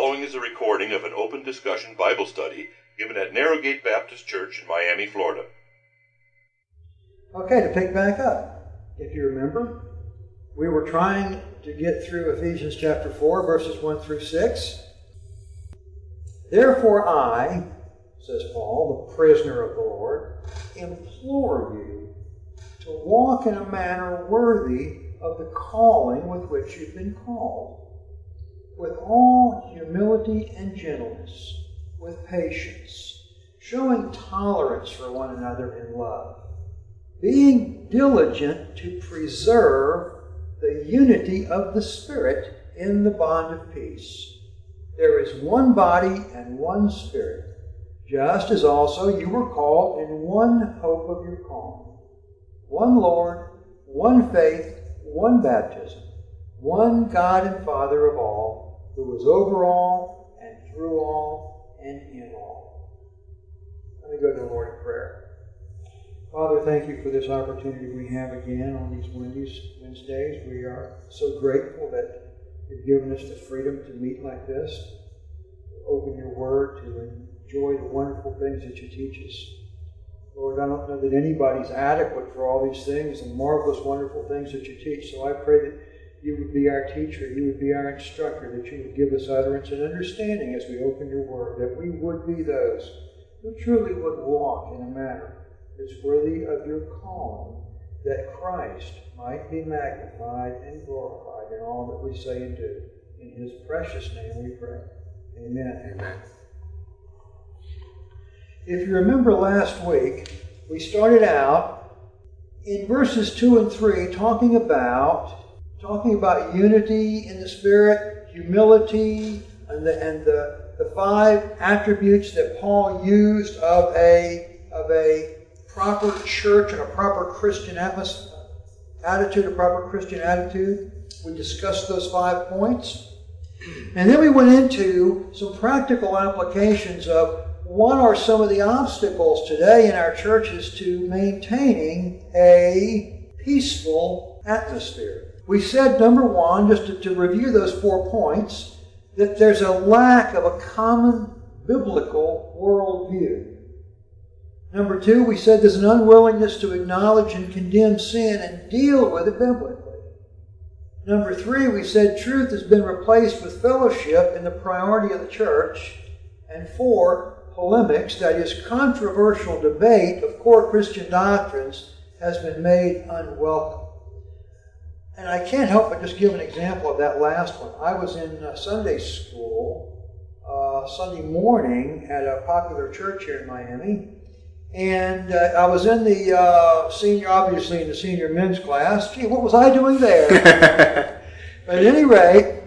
following is a recording of an open discussion Bible study given at Narrowgate Baptist Church in Miami, Florida. Okay, to pick back up, if you remember, we were trying to get through Ephesians chapter 4, verses 1 through 6. Therefore I, says Paul, the prisoner of the Lord, implore you to walk in a manner worthy of the calling with which you've been called, with all humility and gentleness, with patience, showing tolerance for one another in love, being diligent to preserve the unity of the Spirit in the bond of peace. There is one body and one Spirit, just as also you were called in one hope of your calling. One Lord, one faith, one baptism, one God and Father of all, who is over all and through all and in all. Let me go to the Lord in prayer. Father, thank you for this opportunity we have again on these Wednesdays. We are so grateful that you've given us the freedom to meet like this, to open your word, to enjoy the wonderful things that you teach us. Lord, I don't know that anybody's adequate for all these things and marvelous, wonderful things that you teach. So I pray that you would be our teacher, you would be our instructor, that you would give us utterance and understanding as we open your word, that we would be those who truly would walk in a manner that's worthy of your calling, that Christ might be magnified and glorified in all that we say and do. In his precious name we pray. Amen. Amen. If you remember last week, we started out in verses 2 and 3 talking about unity in the Spirit, humility, and the 5 attributes that Paul used of a proper church and a proper Christian attitude, a proper Christian attitude. We discussed those 5 points. And then we went into some practical applications of what are some of the obstacles today in our churches to maintaining a peaceful atmosphere. We said, number 1, just to review those 4 points, that there's a lack of a common biblical worldview. Number 2, we said there's an unwillingness to acknowledge and condemn sin and deal with it biblically. Number 3, we said truth has been replaced with fellowship in the priority of the church. And 4, polemics, that is, controversial debate of core Christian doctrines, has been made unwelcome. And I can't help but just give an example of that last one. I was in Sunday school Sunday morning at a popular church here in Miami. And I was in the senior men's class. Gee, what was I doing there? But at any rate,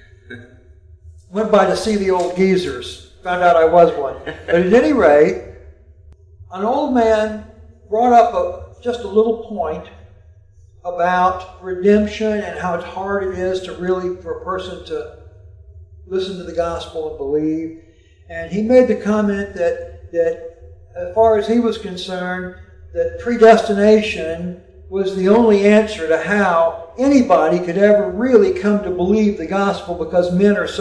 went by to see the old geezers. Found out I was one. But at any rate, an old man brought up just a little point about redemption and how hard it is to really, for a person to listen to the gospel and believe. And he made the comment that as far as he was concerned, that predestination was the only answer to how anybody could ever really come to believe the gospel, because men are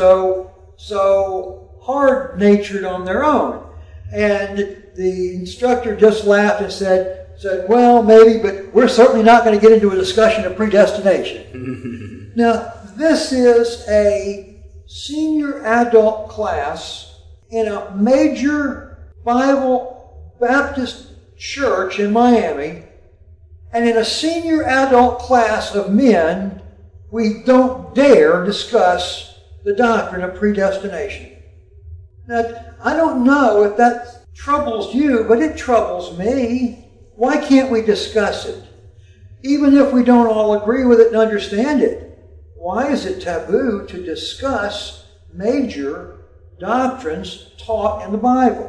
so hard-natured on their own. And the instructor just laughed and said, well, maybe, but we're certainly not going to get into a discussion of predestination. Now, this is a senior adult class in a major Bible Baptist church in Miami, and in a senior adult class of men, we don't dare discuss the doctrine of predestination. Now, I don't know if that troubles you, but it troubles me. Why can't we discuss it? Even if we don't all agree with it and understand it, why is it taboo to discuss major doctrines taught in the Bible?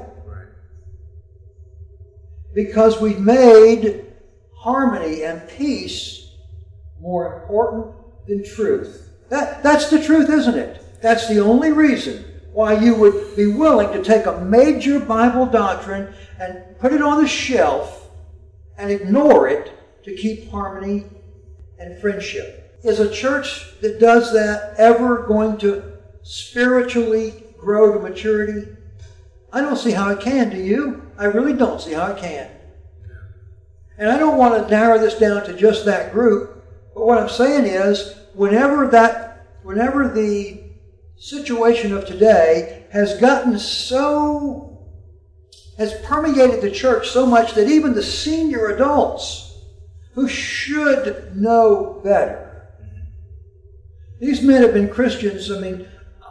Because we've made harmony and peace more important than truth. That's the truth, isn't it? That's the only reason why you would be willing to take a major Bible doctrine and put it on the shelf and ignore it to keep harmony and friendship. Is a church that does that ever going to spiritually grow to maturity? I don't see how it can, do you? I really don't see how it can. And I don't want to narrow this down to just that group, but what I'm saying is, whenever the situation of today has permeated the church so much that even the senior adults who should know better, these men have been Christians. I mean,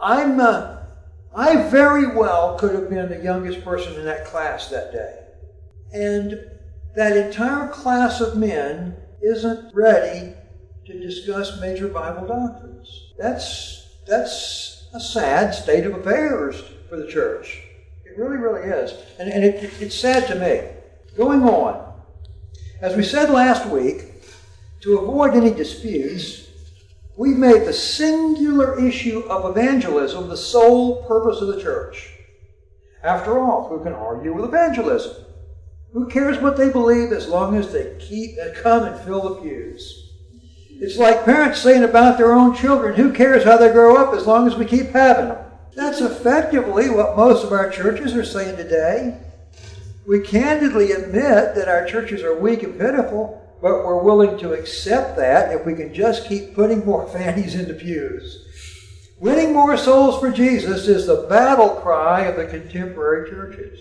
I very well could have been the youngest person in that class that day. And that entire class of men isn't ready to discuss major Bible doctrines. That's a sad state of affairs for the church. It really, really is. And it's sad to me. Going on, as we said last week, to avoid any disputes, we've made the singular issue of evangelism the sole purpose of the church. After all, who can argue with evangelism? Who cares what they believe as long as they come and fill the pews? It's like parents saying about their own children, who cares how they grow up as long as we keep having them? That's effectively what most of our churches are saying today. We candidly admit that our churches are weak and pitiful, but we're willing to accept that if we can just keep putting more fannies in the pews. Winning more souls for Jesus is the battle cry of the contemporary churches.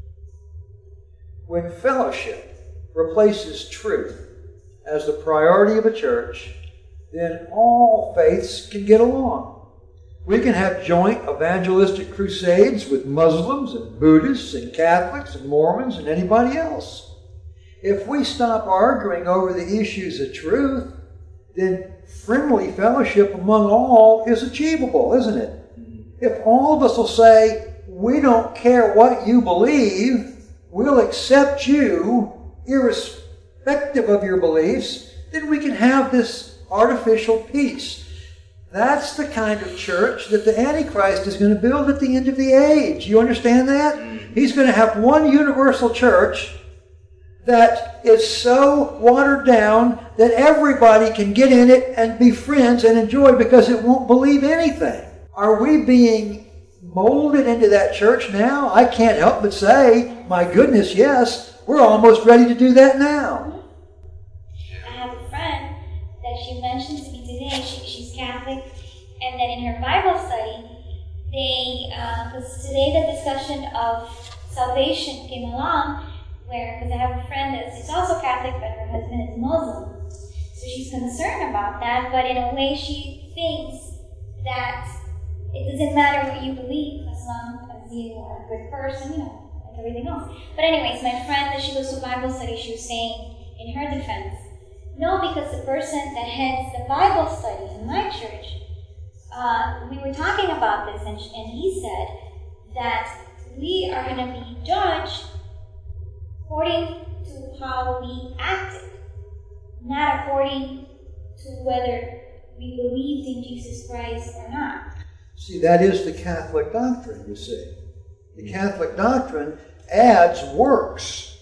When fellowship replaces truth as the priority of a church, then all faiths can get along. We can have joint evangelistic crusades with Muslims and Buddhists and Catholics and Mormons and anybody else. If we stop arguing over the issues of truth, then friendly fellowship among all is achievable, isn't it? If all of us will say, we don't care what you believe, we'll accept you irrespective of your beliefs, then we can have this artificial peace. That's the kind of church that the Antichrist is going to build at the end of the age. You understand that? He's going to have one universal church that is so watered down that everybody can get in it and be friends and enjoy because it won't believe anything. Are we being molded into that church now? I can't help but say, my goodness, yes. We're almost ready to do that now. I have a friend that she mentioned to me today. She's Catholic, and then in her Bible study, because today the discussion of salvation came along, because I have a friend that's also Catholic, but her husband is Muslim. So she's concerned about that, but in a way she thinks that it doesn't matter what you believe as long as you are a good person, like everything else. But anyways, my friend that she goes to Bible study, she was saying in her defense, no, because the person that heads the Bible study in my church, we were talking about this, and he said that we are going to be judged according to how we acted, not according to whether we believed in Jesus Christ or not. See, that is the Catholic doctrine, you see. The Catholic doctrine adds works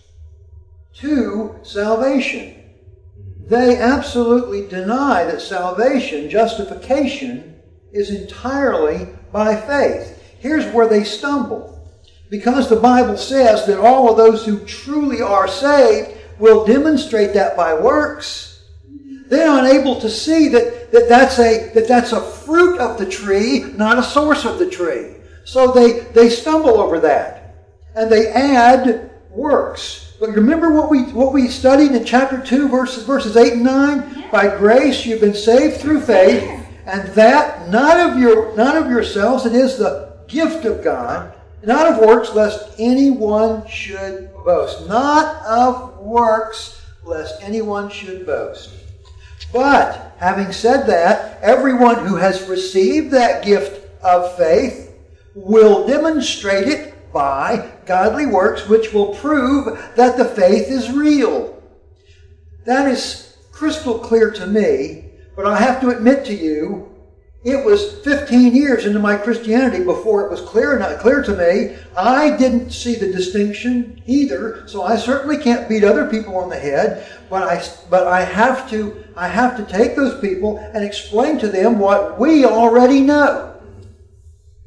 to salvation. They absolutely deny that salvation, justification, is entirely by faith. Here's where they stumble. Because the Bible says that all of those who truly are saved will demonstrate that by works, they're unable to see that's a fruit of the tree, not a source of the tree. So they stumble over that. And they add works. But remember what we studied in chapter 2, verses 8 and 9? By grace you've been saved through faith, and that not of yourselves, it is the gift of God, not of works, lest anyone should boast. Not of works, lest anyone should boast. But, having said that, everyone who has received that gift of faith will demonstrate it by godly works, which will prove that the faith is real. That is crystal clear to me, but I have to admit to you, it was 15 years into my Christianity before it was clear to me. I didn't see the distinction either, so I certainly can't beat other people on the head, but I have to take those people and explain to them what we already know.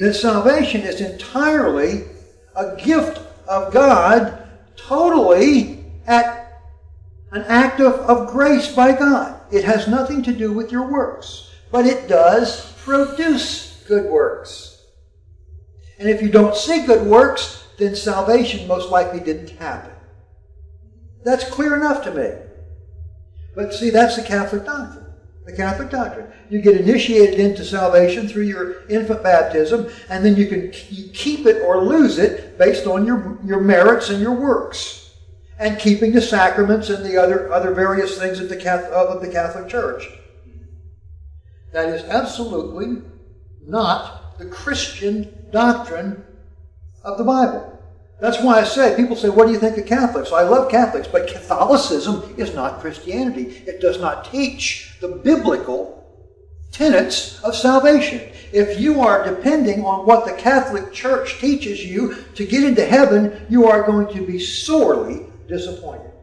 that salvation is entirely a gift of God, totally at an act of grace by God. It has nothing to do with your works, but it does produce good works. And if you don't see good works, then salvation most likely didn't happen. That's clear enough to me. But see, that's the Catholic doctrine. The Catholic doctrine. You get initiated into salvation through your infant baptism, and then you keep it or lose it based on your merits and your works, and keeping the sacraments and the other various things of the Catholic Church. That is absolutely not the Christian doctrine of the Bible. That's why I say, people say, what do you think of Catholics? I love Catholics, but Catholicism is not Christianity. It does not teach the biblical tenets of salvation. If you are depending on what the Catholic Church teaches you to get into heaven, you are going to be sorely disappointed.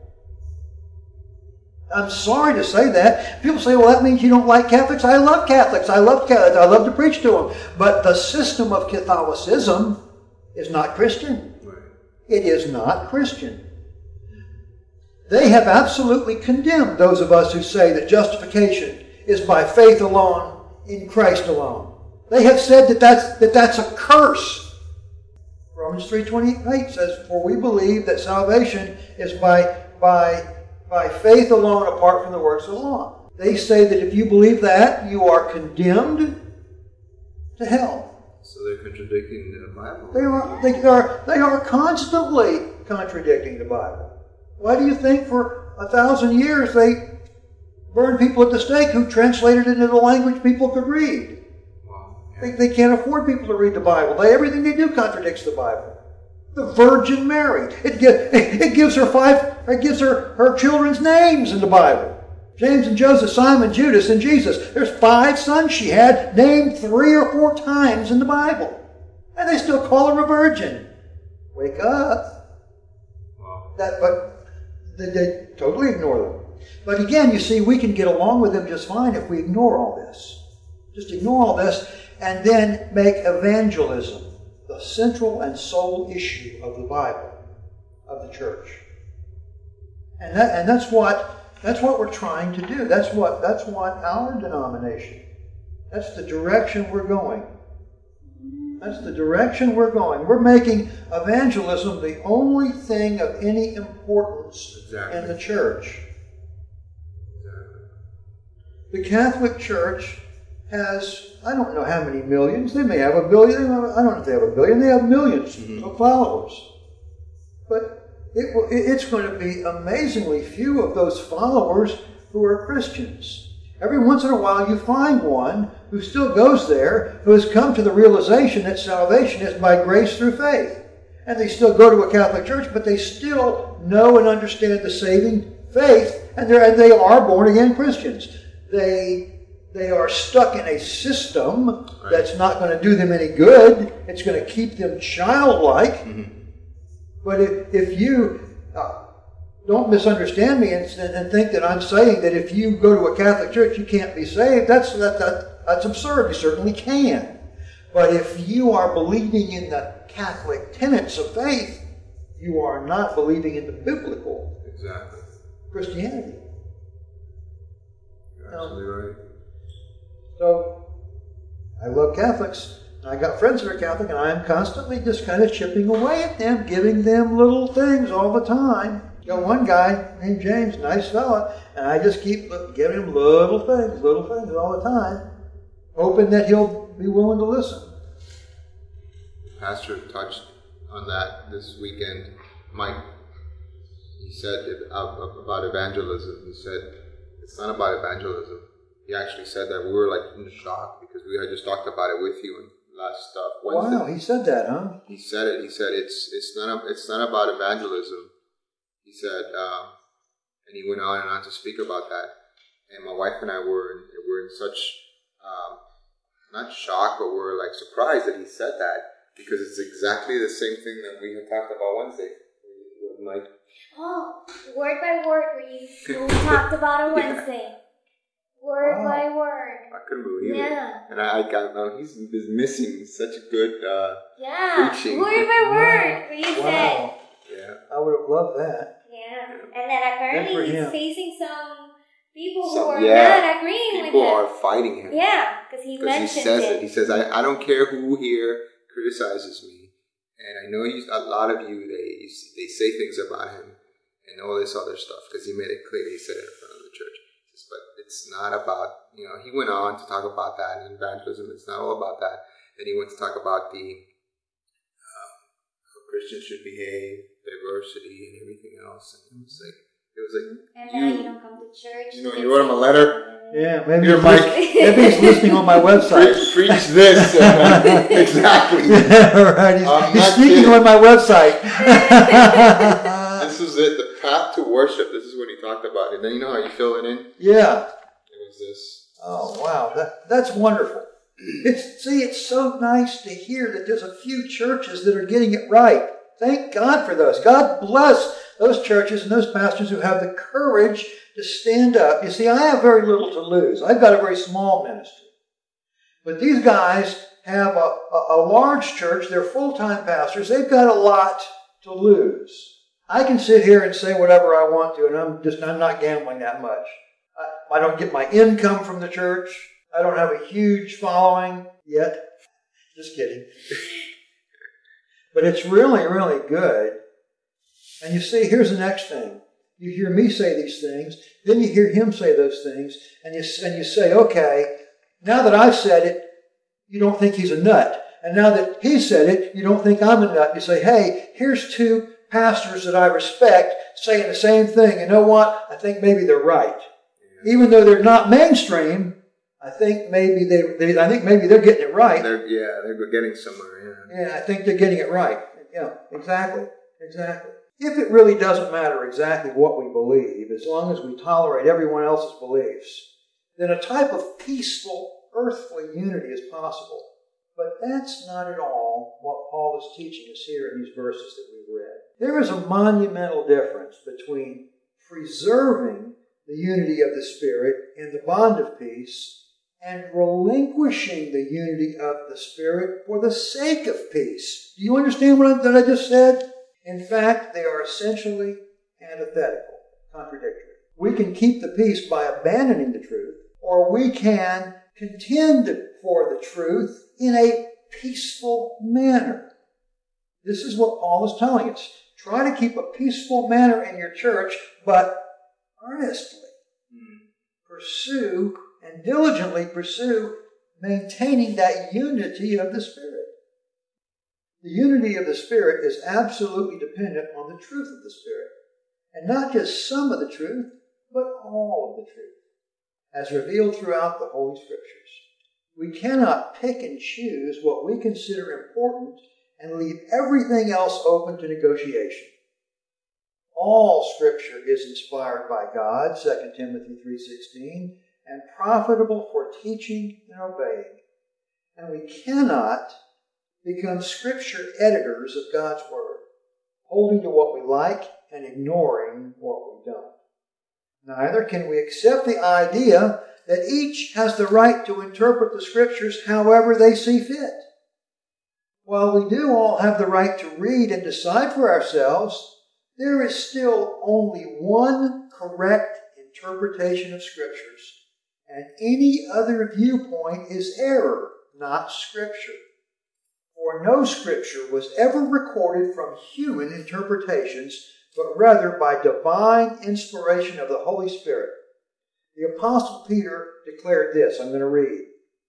I'm sorry to say that. People say, well, that means you don't like Catholics. I love Catholics. I love Catholics. I love to preach to them. But the system of Catholicism is not Christian. It is not Christian. They have absolutely condemned those of us who say that justification is by faith alone, in Christ alone. They have said that that's a curse. Romans 3:28 says, for we believe that salvation is by faith alone apart from the works of the law. They say that if you believe that, you are condemned to hell. So they're contradicting the Bible. They are constantly contradicting the Bible. Why do you think for 1,000 years they burned people at the stake who translated it into the language people could read? Wow. Yeah. They can't afford people to read the Bible. Everything they do contradicts the Bible. The Virgin Mary. It gives her children's names in the Bible. James and Joseph, Simon, Judas, and Jesus. There's 5 sons she had, named 3 or 4 times in the Bible. And they still call her a virgin. Wake up. Wow. But they totally ignore them. But again, you see, we can get along with them just fine if we ignore all this. Just ignore all this and then make evangelism the central and sole issue of the Bible, of the church. And that's what we're trying to do. That's what our denomination. That's the direction we're going. That's the direction we're going. We're making evangelism the only thing of any importance in the church. The Catholic Church has, I don't know how many millions. They may have a billion. I don't know if they have a billion. They have millions of followers. But it's going to be amazingly few of those followers who are Christians. Every once in a while you find one who still goes there, who has come to the realization that salvation is by grace through faith. And they still go to a Catholic church, but they still know and understand the saving faith, and they are born-again Christians. They are stuck in a system that's not going to do them any good. It's going to keep them childlike. Mm-hmm. But if you... don't misunderstand me and think that I'm saying that if you go to a Catholic church you can't be saved. That's absurd. You certainly can. But if you are believing in the Catholic tenets of faith, you are not believing in the biblical Christianity. You're absolutely right. So, I love Catholics. I got friends that are Catholic, and I'm constantly just kind of chipping away at them, giving them little things all the time. Got one guy named James, nice fella, and I just keep giving him little things all the time, hoping that he'll be willing to listen. The pastor touched on that this weekend. Mike, he said about evangelism. He said, it's not about evangelism. He actually said that we were like in shock because we had just talked about it with you and last Wednesday. Wow, he said that, huh? He said it. He said it's not about evangelism. He said, and he went on and on to speak about that. And my wife and I were in such, not shock, but we're like surprised that he said that, because it's exactly the same thing that we had talked about Wednesday. Mike. Oh, word by word, we talked about on Wednesday. Word by word. I couldn't believe Yeah. it. And I got, he's missing such a good Yeah. preaching. Word by word, what you said. Wow. Yeah. I would have loved that. Yeah. And then apparently Good for he's him. facing some people who Some- are yeah, not agreeing with People him. are fighting him. Yeah, because he Because he mentioned says it. it. He says, I don't care who here criticizes me. And I know a lot of you, they say things about him and all this other stuff. Because he made it clear. He said it in front of the church. He says, but it's not about, he went on to talk about that in evangelism. It's not all about that. Then he went to talk about how Christians should behave, diversity, and everything else. And it was like, And then you don't come to church. you wrote him a letter. Yeah, maybe Here, he's, Mike. maybe he's listening on my website. Preach this. Exactly. Yeah, right. I'm He's not speaking kidding. on my website. This is it. The path to worship. This is what he talked about. And then you know how you fill it in? Yeah. It was this. Oh, wow. That's wonderful. It's so nice to hear that there's a few churches that are getting it right. Thank God for those. God bless those churches and those pastors who have the courage to stand up. You see, I have very little to lose. I've got a very small ministry. But these guys have a large church. They're full-time pastors. They've got a lot to lose. I can sit here and say whatever I want to, and I'm not gambling that much. I don't get my income from the church. I don't have a huge following yet. Just kidding. But it's really, really good. And you see, here's the next thing. You hear me say these things, then you hear him say those things, and you say, okay, now that I've said it, you don't think he's a nut. And now that he said it, you don't think I'm a nut. You say, hey, here's two pastors that I respect saying the same thing. You know what? I think maybe they're right. Yeah. Even though they're not mainstream, I think maybe they're getting it right. They're getting somewhere. Yeah, I think they're getting it right. Yeah, exactly. If it really doesn't matter exactly what we believe, as long as we tolerate everyone else's beliefs, then a type of peaceful earthly unity is possible. But that's not at all what Paul is teaching us here in these verses that we've read. There is a monumental difference between preserving the unity of the Spirit in the bond of peace and relinquishing the unity of the Spirit for the sake of peace. Do you understand what I just said? In fact, they are essentially antithetical, contradictory. We can keep the peace by abandoning the truth, or we can contend for the truth in a peaceful manner. This is what Paul is telling us. Try to keep a peaceful manner in your church, but earnestly pursue and diligently pursue maintaining that unity of the Spirit. The unity of the Spirit is absolutely dependent on the truth of the Spirit. And not just some of the truth, but all of the truth, as revealed throughout the Holy Scriptures. We cannot pick and choose what we consider important and leave everything else open to negotiation. All Scripture is inspired by God, 2 Timothy 3:16, and profitable for teaching and obeying. And we cannot become Scripture editors of God's Word, holding to what we like and ignoring what we don't. Neither can we accept the idea that each has the right to interpret the Scriptures however they see fit. While we do all have the right to read and decide for ourselves, there is still only one correct interpretation of Scriptures, and any other viewpoint is error, not Scripture. For no Scripture was ever recorded from human interpretations, but rather by divine inspiration of the Holy Spirit. The Apostle Peter declared this. I'm going to read.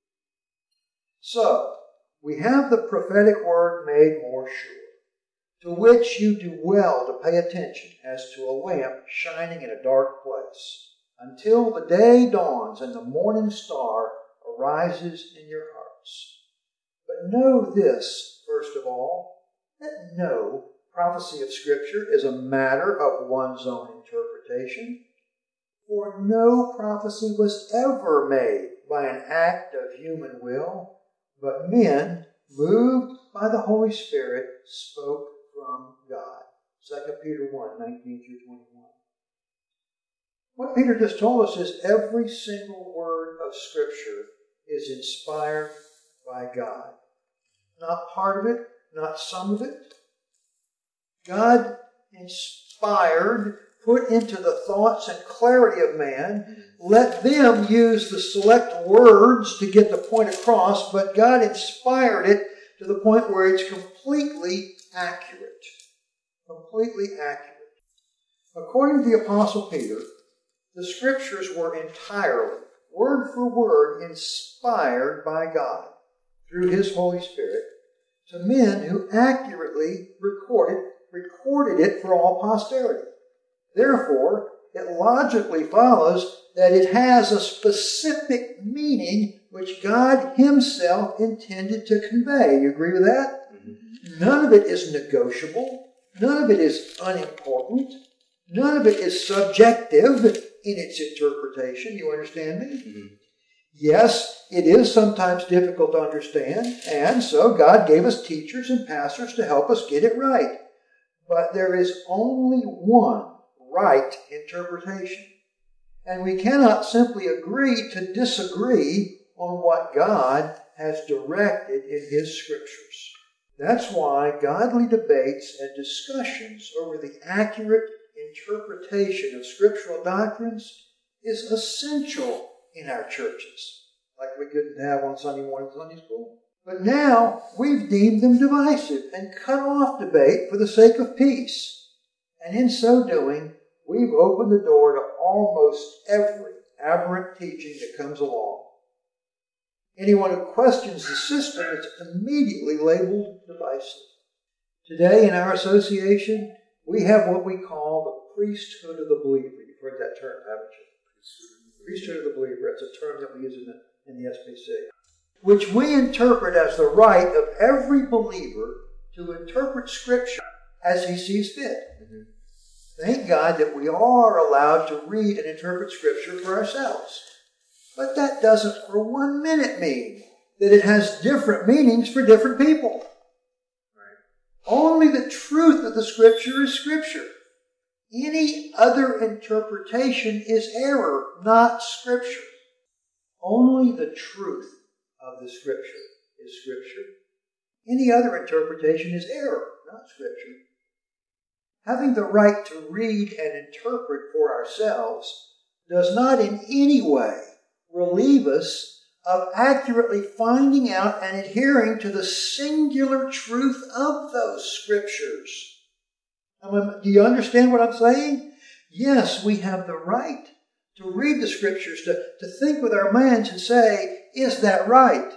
So, we have the prophetic word made more sure, to which you do well to pay attention as to a lamp shining in a dark place, until the day dawns and the morning star arises in your hearts. But know this, first of all, that no prophecy of Scripture is a matter of one's own interpretation, for no prophecy was ever made by an act of human will, but men, moved by the Holy Spirit, spoke from God. 2 Peter 1:19-21. What Peter just told us is every single word of Scripture is inspired by God. Not part of it, not some of it. God inspired, put into the thoughts and clarity of man. Let them use the select words to get the point across, but God inspired it to the point where it's completely accurate. Completely accurate. According to the Apostle Peter, the Scriptures were entirely, word for word, inspired by God through His Holy Spirit to men who accurately recorded it for all posterity. Therefore, it logically follows that it has a specific meaning which God Himself intended to convey. You agree with that? Mm-hmm. None of it is negotiable. None of it is unimportant. None of it is subjective in its interpretation. You understand me? Mm-hmm. Yes, it is sometimes difficult to understand, and so God gave us teachers and pastors to help us get it right. But there is only one right interpretation. And we cannot simply agree to disagree on what God has directed in His Scriptures. That's why godly debates and discussions over the accurate interpretation of scriptural doctrines is essential in our churches, like we couldn't have on Sunday morning Sunday school. But now we've deemed them divisive and cut off debate for the sake of peace. And in so doing, we've opened the door to almost every aberrant teaching that comes along. Anyone who questions the system is immediately labeled divisive. Today in our association, we have what we call the priesthood of the believer. You've heard that term, haven't you? Priesthood of the believer. It's a term that we use in the SBC. Which we interpret as the right of every believer to interpret Scripture as he sees fit. Mm-hmm. Thank God that we are allowed to read and interpret Scripture for ourselves. But that doesn't for 1 minute mean that it has different meanings for different people. Only the truth of the Scripture is Scripture. Any other interpretation is error, not Scripture. Only the truth of the Scripture is Scripture. Any other interpretation is error, not Scripture. Having the right to read and interpret for ourselves does not in any way relieve us of accurately finding out and adhering to the singular truth of those Scriptures. Do you understand what I'm saying? Yes, we have the right to read the Scriptures, to think with our minds and say, is that right?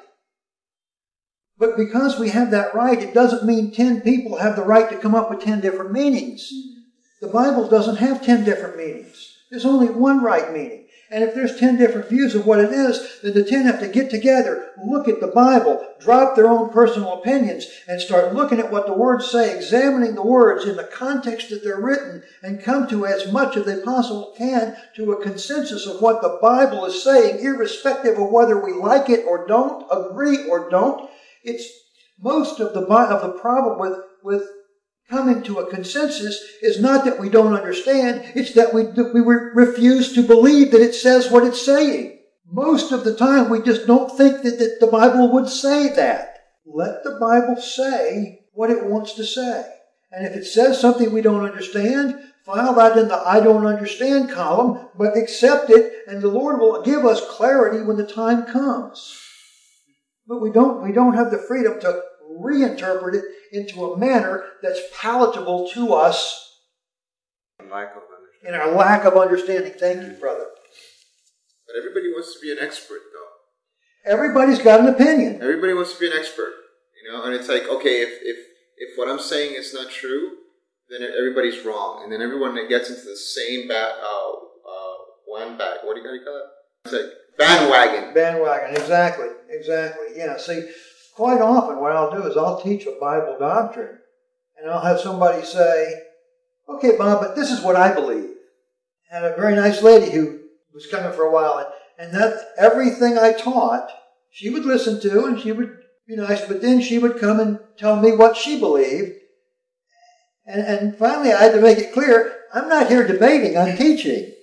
But because we have that right, it doesn't mean 10 people have the right to come up with 10 different meanings. The Bible doesn't have 10 different meanings. There's only one right meaning. And if there's 10 different views of what it is, then the 10 have to get together, look at the Bible, drop their own personal opinions, and start looking at what the words say, examining the words in the context that they're written, and come to as much as they possibly can to a consensus of what the Bible is saying, irrespective of whether we like it or don't, agree or don't. It's most of the problem with coming to a consensus is not that we don't understand, it's that we refuse to believe that it says what it's saying. Most of the time we just don't think that the Bible would say that. Let the Bible say what it wants to say. And if it says something we don't understand, file that in the I don't understand column, but accept it, and the Lord will give us clarity when the time comes. But we don't have the freedom to reinterpret it into a manner that's palatable to us in our lack of understanding. Thank you, brother. But everybody wants to be an expert, though. Everybody's got an opinion. Everybody wants to be an expert, and it's like, okay, if what I'm saying is not true, then everybody's wrong, and then everyone gets into the same what do you call it? It's like bandwagon. Bandwagon, exactly. Yeah, see, quite often what I'll do is I'll teach a Bible doctrine, and I'll have somebody say, okay, Bob, but this is what I believe. And a very nice lady who was coming for a while, and that everything I taught, she would listen to, and she would be nice, but then she would come and tell me what she believed. And finally I had to make it clear, I'm not here debating, I'm teaching.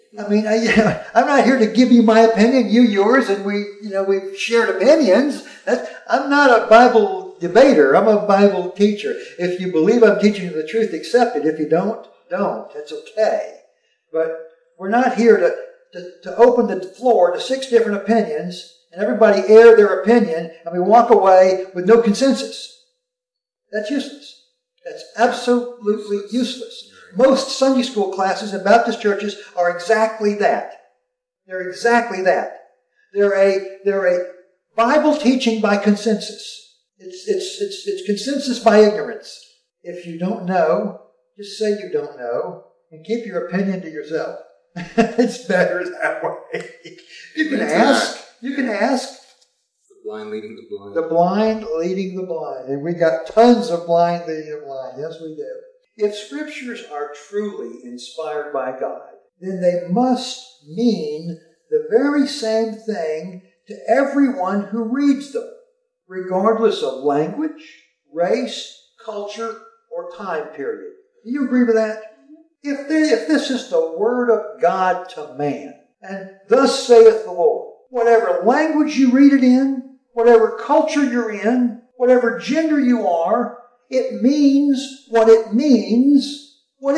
I mean, I'm not here to give you my opinion, you yours, and we've shared opinions. I'm not a Bible debater. I'm a Bible teacher. If you believe I'm teaching you the truth, accept it. If you don't. That's okay. But we're not here to open the floor to 6 different opinions and everybody air their opinion and we walk away with no consensus. That's useless. That's absolutely useless. Most Sunday school classes in Baptist churches are exactly that. They're exactly that. They're a Bible teaching by consensus. It's consensus by ignorance. If you don't know, just say you don't know and keep your opinion to yourself. It's better that way. You can ask. The blind leading the blind. The blind leading the blind. And we got tons of blind leading the blind. Yes, we do. If scriptures are truly inspired by God, then they must mean the very same thing to everyone who reads them, regardless of language, race, culture, or time period. Do you agree with that? If this is the word of God to man, and thus saith the Lord, whatever language you read it in, whatever culture you're in, whatever gender you are, it means what it means.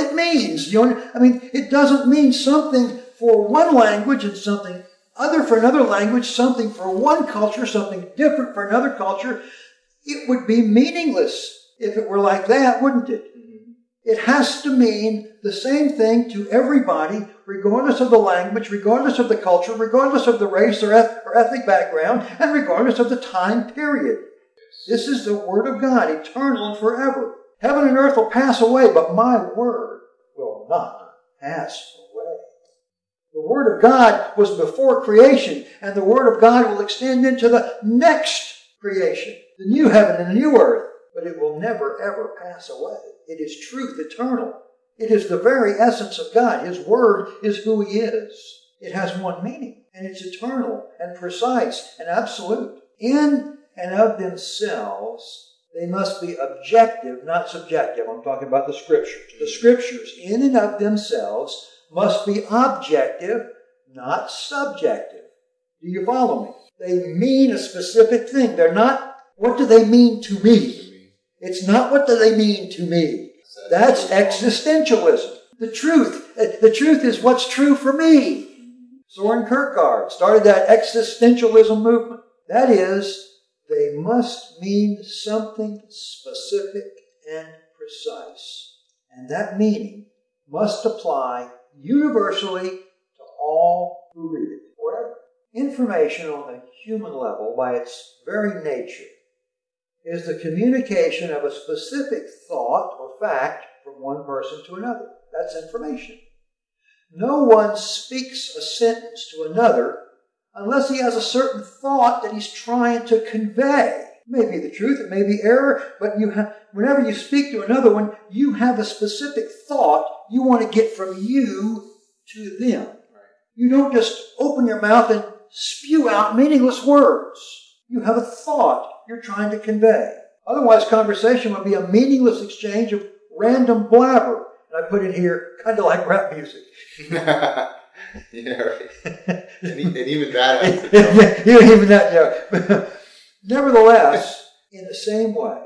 It doesn't mean something for one language and something other for another language, something for one culture, something different for another culture. It would be meaningless if it were like that, wouldn't it? It has to mean the same thing to everybody, regardless of the language, regardless of the culture, regardless of the race or ethnic background, and regardless of the time period. This is the Word of God, eternal and forever. Heaven and earth will pass away, but my Word will not pass away. The Word of God was before creation, and the Word of God will extend into the next creation, the new heaven and the new earth, but it will never, ever pass away. It is truth eternal. It is the very essence of God. His Word is who He is. It has one meaning, and it's eternal and precise and absolute. In and of themselves, they must be objective, not subjective. I'm talking about the Scriptures. The Scriptures, in and of themselves, must be objective, not subjective. Do you follow me? They mean a specific thing. They're not, what do they mean to me? It's not what do they mean to me. That's existentialism. The truth is what's true for me. Soren Kierkegaard started that existentialism movement. That is, they must mean something specific and precise. And that meaning must apply universally to all who read it, forever. Information on the human level, by its very nature, is the communication of a specific thought or fact from one person to another. That's information. No one speaks a sentence to another unless he has a certain thought that he's trying to convey. It may be the truth, it may be error, but whenever you speak to another one, you have a specific thought you want to get from you to them. You don't just open your mouth and spew out meaningless words. You have a thought you're trying to convey. Otherwise, conversation would be a meaningless exchange of random blabber. And I put in here, kind of like rap music. Yeah, right. and even that. Even that, yeah. Nevertheless, in the same way,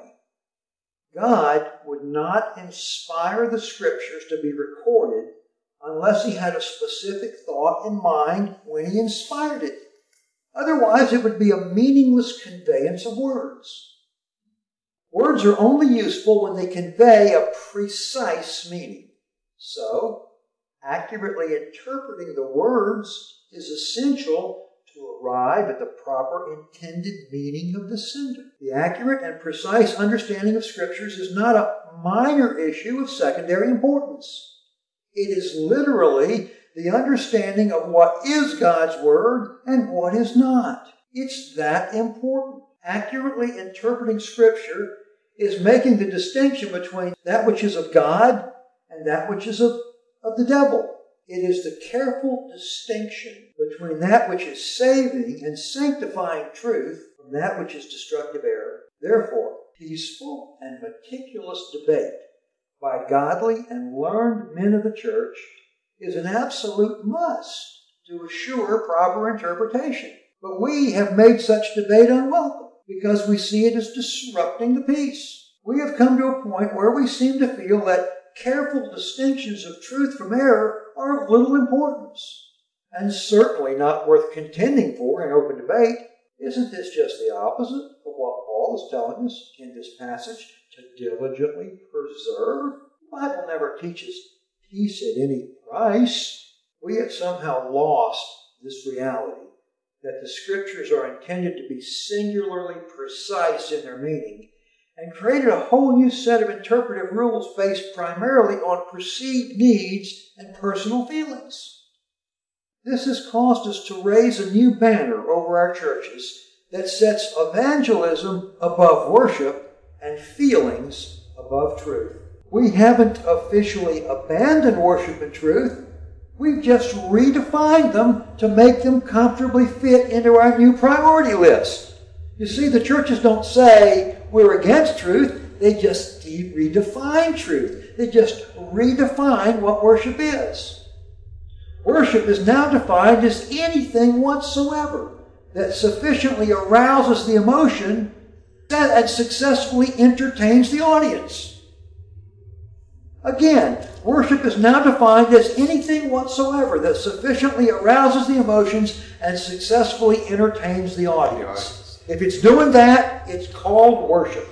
God would not inspire the Scriptures to be recorded unless He had a specific thought in mind when He inspired it. Otherwise, it would be a meaningless conveyance of words. Words are only useful when they convey a precise meaning. So, accurately interpreting the words is essential to arrive at the proper intended meaning of the sender. The accurate and precise understanding of Scriptures is not a minor issue of secondary importance. It is literally the understanding of what is God's Word and what is not. It's that important. Accurately interpreting Scripture is making the distinction between that which is of God and that which is of the devil. It is the careful distinction between that which is saving and sanctifying truth from that which is destructive error. Therefore, peaceful and meticulous debate by godly and learned men of the church is an absolute must to assure proper interpretation. But we have made such debate unwelcome because we see it as disrupting the peace. We have come to a point where we seem to feel that careful distinctions of truth from error are of little importance, and certainly not worth contending for in open debate. Isn't this just the opposite of what Paul is telling us in this passage to diligently preserve? The Bible never teaches peace at any price. We have somehow lost this reality that the Scriptures are intended to be singularly precise in their meaning, and created a whole new set of interpretive rules based primarily on perceived needs and personal feelings. This has caused us to raise a new banner over our churches that sets evangelism above worship and feelings above truth. We haven't officially abandoned worship and truth. We've just redefined them to make them comfortably fit into our new priority list. You see, the churches don't say we're against truth. They just redefine truth. They just redefine what worship is. Worship is now defined as anything whatsoever that sufficiently arouses the emotion and successfully entertains the audience. Again, worship is now defined as anything whatsoever that sufficiently arouses the emotions and successfully entertains the audience. If it's doing that, it's called worship.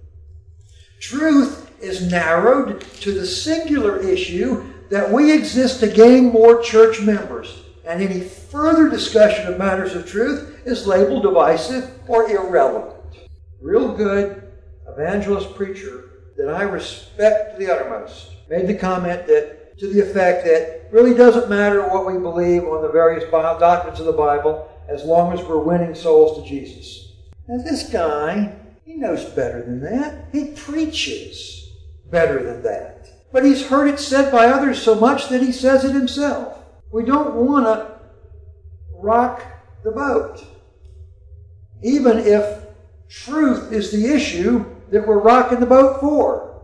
Truth is narrowed to the singular issue that we exist to gain more church members, and any further discussion of matters of truth is labeled divisive or irrelevant. Real good evangelist preacher that I respect to the uttermost made the comment that, to the effect that it really doesn't matter what we believe on the various doctrines of the Bible as long as we're winning souls to Jesus. Now this guy, he knows better than that. He preaches better than that. But he's heard it said by others so much that he says it himself. We don't want to rock the boat, even if truth is the issue that we're rocking the boat for.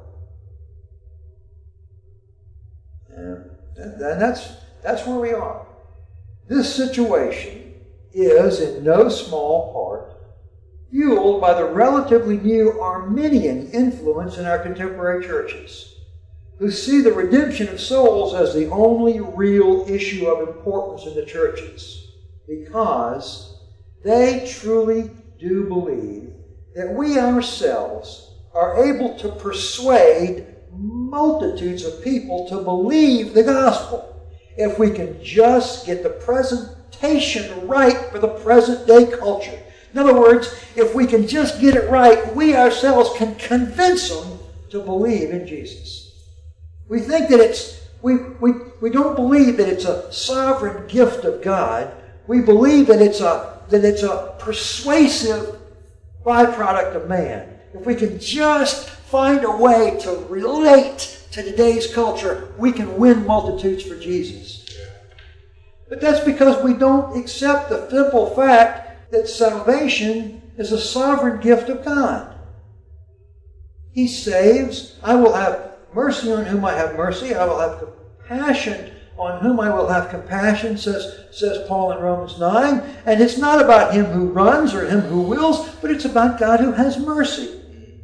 And that's where we are. This situation is in no small part fueled by the relatively new Arminian influence in our contemporary churches, who see the redemption of souls as the only real issue of importance in the churches, because they truly do believe that we ourselves are able to persuade multitudes of people to believe the gospel if we can just get the presentation right for the present day culture. In other words, if we can just get it right, we ourselves can convince them to believe in Jesus. We think that we don't believe that it's a sovereign gift of God. We believe that it's a persuasive byproduct of man. If we can just find a way to relate to today's culture, we can win multitudes for Jesus. But that's because we don't accept the simple fact that salvation is a sovereign gift of God. He saves. I will have mercy on whom I have mercy. I will have compassion on whom I will have compassion, says Paul in Romans 9. And it's not about him who runs or him who wills, but it's about God who has mercy.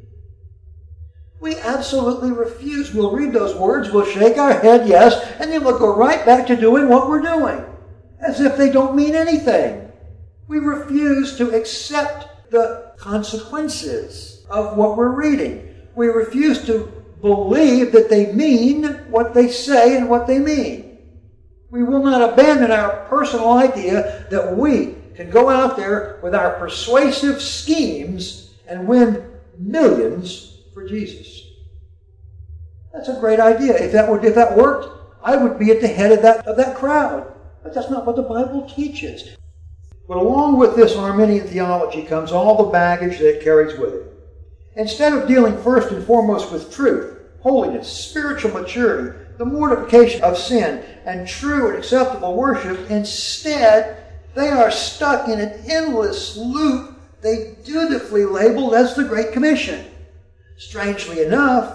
We absolutely refuse. We'll read those words, we'll shake our head yes, and then we'll go right back to doing what we're doing, as if they don't mean anything. We refuse to accept the consequences of what we're reading. We refuse to believe that they mean what they say and what they mean. We will not abandon our personal idea that we can go out there with our persuasive schemes and win millions for Jesus. That's a great idea. If that worked, I would be at the head of that crowd. But that's not what the Bible teaches. But along with this Arminian theology comes all the baggage that it carries with it. Instead of dealing first and foremost with truth, holiness, spiritual maturity, the mortification of sin, and true and acceptable worship, instead they are stuck in an endless loop they dutifully labeled as the Great Commission. Strangely enough,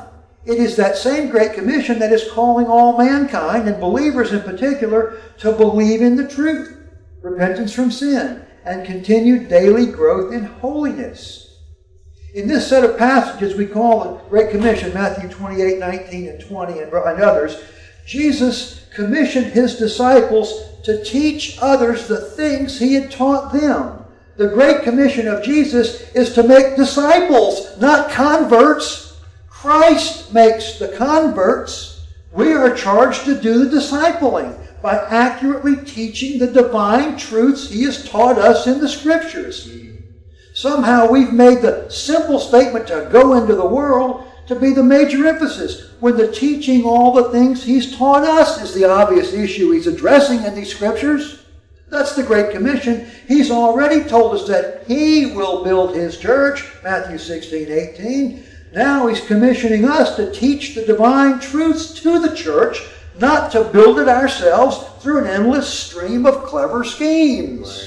It is that same Great Commission that is calling all mankind, and believers in particular, to believe in the truth, repentance from sin, and continued daily growth in holiness. In this set of passages we call the Great Commission, Matthew 28, 19, and 20, and others, Jesus commissioned his disciples to teach others the things he had taught them. The Great Commission of Jesus is to make disciples, not converts. Christ makes the converts. We are charged to do the discipling by accurately teaching the divine truths he has taught us in the Scriptures. Somehow we've made the simple statement to go into the world to be the major emphasis, when the teaching all the things he's taught us is the obvious issue he's addressing in these Scriptures. That's the Great Commission. He's already told us that he will build his church, Matthew 16, 18. Now he's commissioning us to teach the divine truths to the church, not to build it ourselves through an endless stream of clever schemes.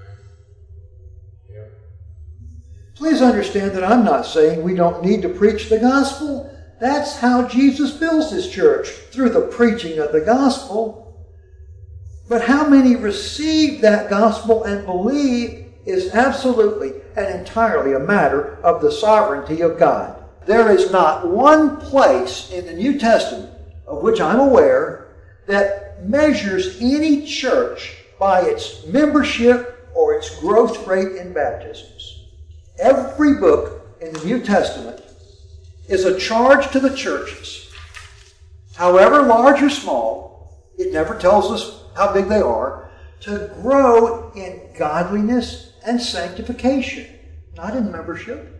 Please understand that I'm not saying we don't need to preach the gospel. That's how Jesus builds his church, through the preaching of the gospel. But how many receive that gospel and believe is absolutely and entirely a matter of the sovereignty of God. There is not one place in the New Testament, of which I'm aware, that measures any church by its membership or its growth rate in baptisms. Every book in the New Testament is a charge to the churches, however large or small. It never tells us how big they are, to grow in godliness and sanctification, not in membership.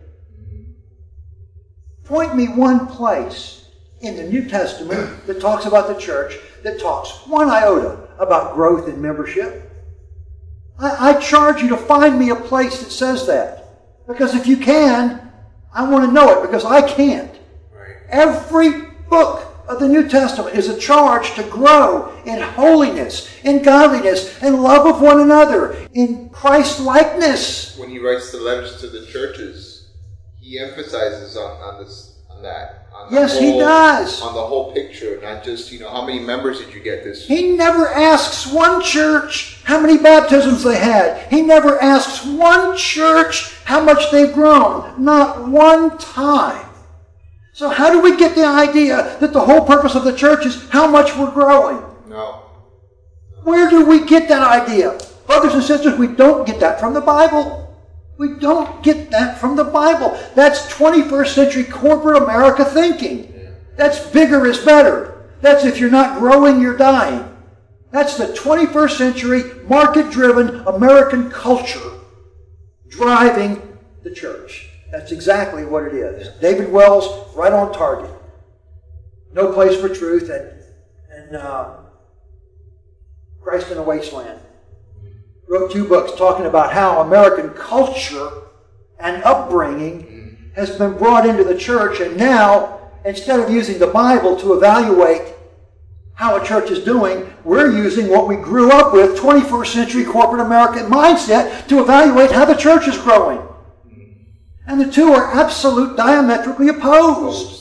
Point me one place in the New Testament that talks about the church, that talks one iota about growth in membership. I charge you to find me a place that says that. Because if you can, I want to know it, because I can't. Right. Every book of the New Testament is a charge to grow in holiness, in godliness, and love of one another, in Christ-likeness. When he writes the letters to the churches, he emphasizes on that. Yes, he does. On the whole picture, not just, how many members did you get this? He never asks one church how many baptisms they had. He never asks one church how much they've grown. Not one time. So how do we get the idea that the whole purpose of the church is how much we're growing? No. Where do we get that idea? Brothers and sisters, we don't get that from the Bible. We don't get that from the Bible. That's 21st century corporate America thinking. That's bigger is better. That's if you're not growing, you're dying. That's the 21st century market-driven American culture driving the church. That's exactly what it is. David Wells, right on target. No Place for Truth and Christ in a Wasteland. Wrote 2 books talking about how American culture and upbringing has been brought into the church, and now, instead of using the Bible to evaluate how a church is doing, we're using what we grew up with, 21st century corporate American mindset, to evaluate how the church is growing. And the two are absolutely diametrically opposed.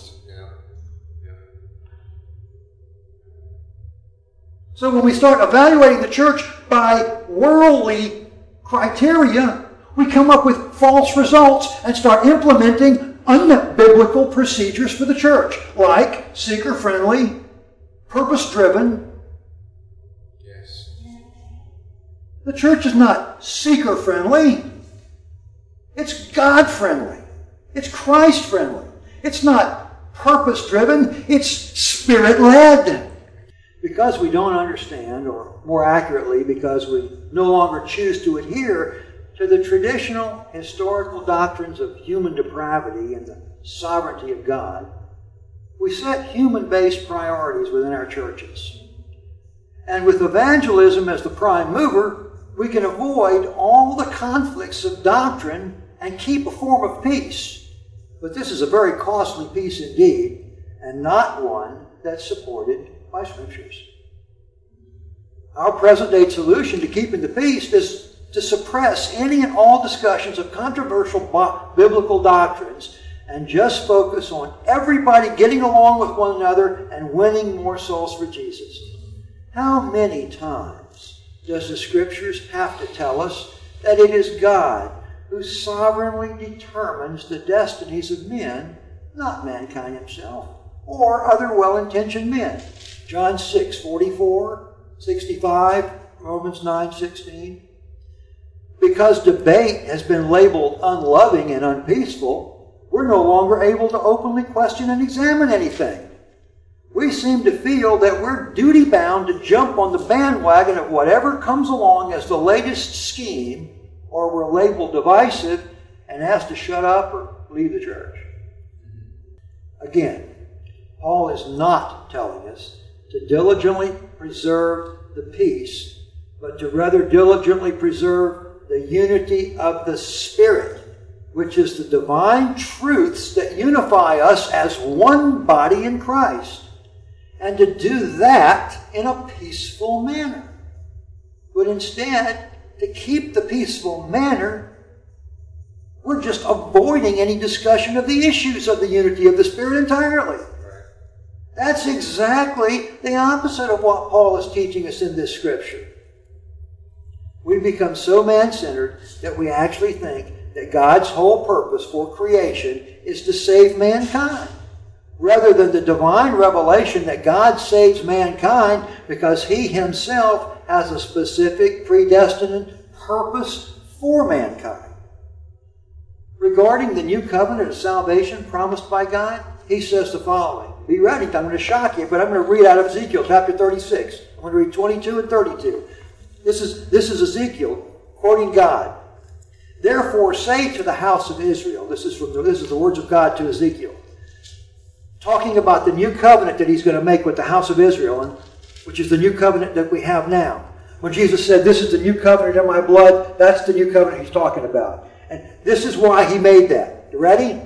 So when we start evaluating the church by worldly criteria, we come up with false results and start implementing unbiblical procedures for the church, like seeker-friendly, purpose-driven. Yes. The church is not seeker-friendly. It's God-friendly. It's Christ-friendly. It's not purpose-driven. It's Spirit-led. Because we don't understand, or more accurately, because we no longer choose to adhere to the traditional historical doctrines of human depravity and the sovereignty of God, we set human-based priorities within our churches. And with evangelism as the prime mover, we can avoid all the conflicts of doctrine and keep a form of peace. But this is a very costly peace indeed, and not one that's supported by Scriptures. Our present-day solution to keeping the peace is to suppress any and all discussions of controversial biblical doctrines and just focus on everybody getting along with one another and winning more souls for Jesus. How many times does the Scriptures have to tell us that it is God who sovereignly determines the destinies of men, not mankind himself, or other well-intentioned men? John 6:44, 65, Romans 9:16. Because debate has been labeled unloving and unpeaceful, we're no longer able to openly question and examine anything. We seem to feel that we're duty-bound to jump on the bandwagon of whatever comes along as the latest scheme, or we're labeled divisive and asked to shut up or leave the church. Again, Paul is not telling us to diligently preserve the peace, but to rather diligently preserve the unity of the Spirit, which is the divine truths that unify us as one body in Christ, and to do that in a peaceful manner. But instead, to keep the peaceful manner, we're just avoiding any discussion of the issues of the unity of the Spirit entirely. That's exactly the opposite of what Paul is teaching us in this Scripture. We've become so man-centered that we actually think that God's whole purpose for creation is to save mankind, rather than the divine revelation that God saves mankind because He Himself has a specific predestined purpose for mankind. Regarding the new covenant of salvation promised by God, He says the following. Be ready, I'm going to shock you, but I'm going to read out of Ezekiel chapter 36. I'm going to read 22 and 32. This is Ezekiel quoting God. Therefore say to the house of Israel, this is the words of God to Ezekiel, talking about the new covenant that He's going to make with the house of Israel, which is the new covenant that we have now. When Jesus said, this is the new covenant in my blood, that's the new covenant He's talking about. And this is why He made that. You ready?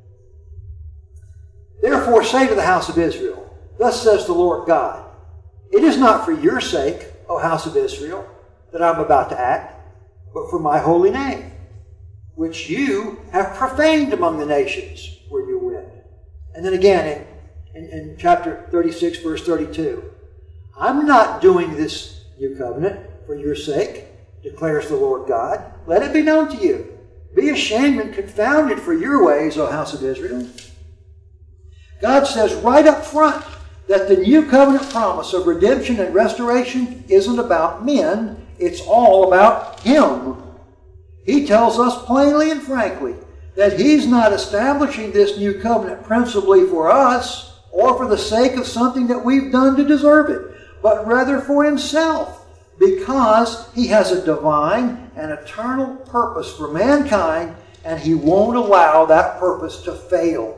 Therefore say to the house of Israel, thus says the Lord God, it is not for your sake, O house of Israel, that I'm about to act, but for my holy name, which you have profaned among the nations where you went. And then again in chapter 36, verse 32, I'm not doing this new covenant for your sake, declares the Lord God. Let it be known to you. Be ashamed and confounded for your ways, O house of Israel. God says right up front that the new covenant promise of redemption and restoration isn't about men, it's all about Him. He tells us plainly and frankly that He's not establishing this new covenant principally for us or for the sake of something that we've done to deserve it, but rather for Himself, because He has a divine and eternal purpose for mankind, and He won't allow that purpose to fail.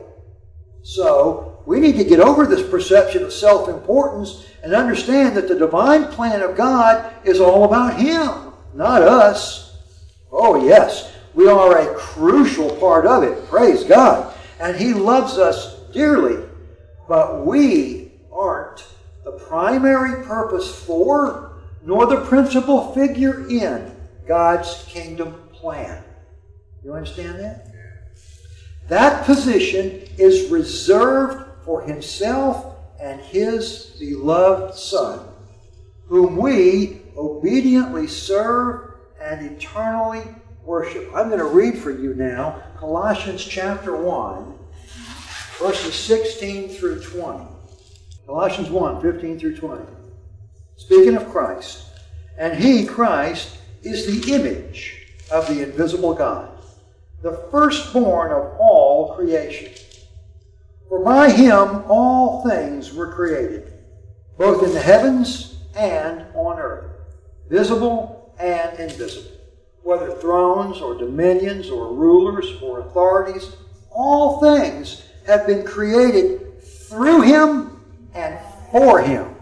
So, we need to get over this perception of self-importance and understand that the divine plan of God is all about Him, not us. Oh yes, we are a crucial part of it, praise God. And He loves us dearly, but we aren't the primary purpose for, nor the principal figure in God's kingdom plan. You understand that? That position is reserved for Himself and His beloved Son, whom we obediently serve and eternally worship. I'm going to read for you now Colossians chapter 1, verses 16 through 20. Colossians 1, 15 through 20. Speaking of Christ, and He, Christ, is the image of the invisible God, the firstborn of all creation. For by Him all things were created, both in the heavens and on earth, visible and invisible, whether thrones or dominions or rulers or authorities, all things have been created through Him and for Him.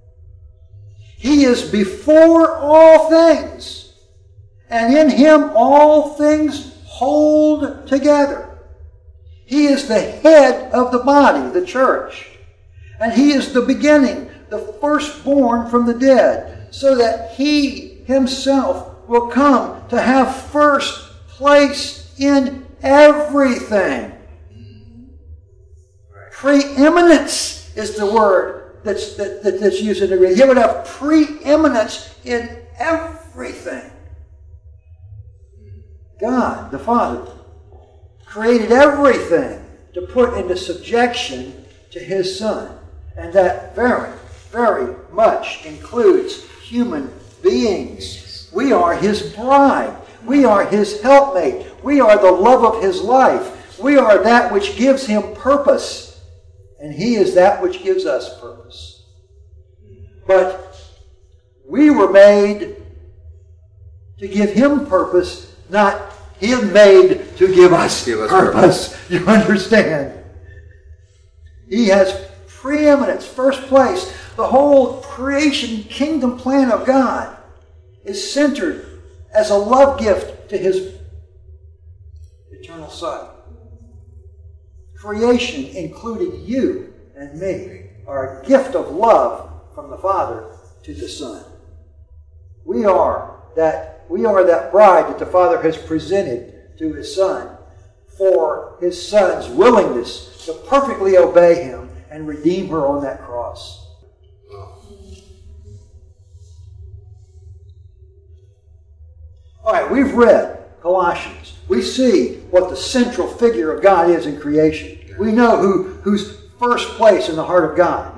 He is before all things, and in Him all things hold together. He is the head of the body, the church. And He is the beginning, the firstborn from the dead, so that He Himself will come to have first place in everything. Preeminence is the word that's used in the Greek. He would have preeminence in everything. God, the Father, created everything to put into subjection to His Son. And that very, very much includes human beings. We are His bride. We are His helpmate. We are the love of His life. We are that which gives Him purpose. And He is that which gives us purpose. But we were made to give Him purpose, not Him made to give us purpose. You understand? He has preeminence, first place. The whole creation kingdom plan of God is centered as a love gift to His eternal Son. Creation, including you and me, are a gift of love from the Father to the Son. We are that bride that the Father has presented to His Son for His Son's willingness to perfectly obey Him and redeem her on that cross. All right, we've read Colossians. We see what the central figure of God is in creation. We know who's first place in the heart of God.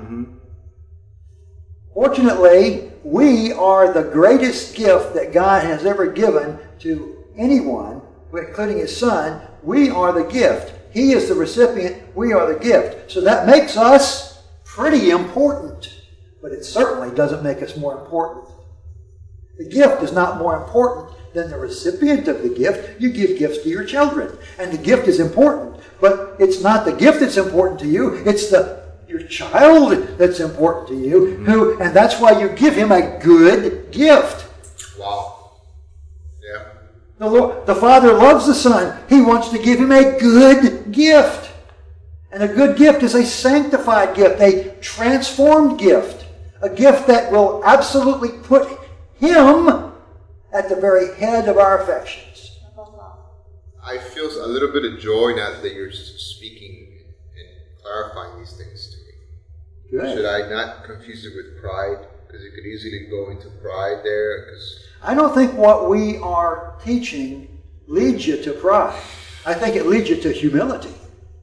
Fortunately, we are the greatest gift that God has ever given to anyone, including His Son. We are the gift. He is the recipient. We are the gift. So that makes us pretty important. But it certainly doesn't make us more important. The gift is not more important than the recipient of the gift. You give gifts to your children. And the gift is important. But it's not the gift that's important to you. It's your child that's important to you. And that's why you give him a good gift. Wow. Yeah. The Father loves the Son. He wants to give him a good gift. And a good gift is a sanctified gift, a transformed gift. A gift that will absolutely put Him at the very head of our affections. I feel a little bit of joy now that you're speaking and clarifying these things to me. Good. Should I not confuse it with pride? Because it could easily go into pride there. I don't think what we are teaching leads you to pride. I think it leads you to humility.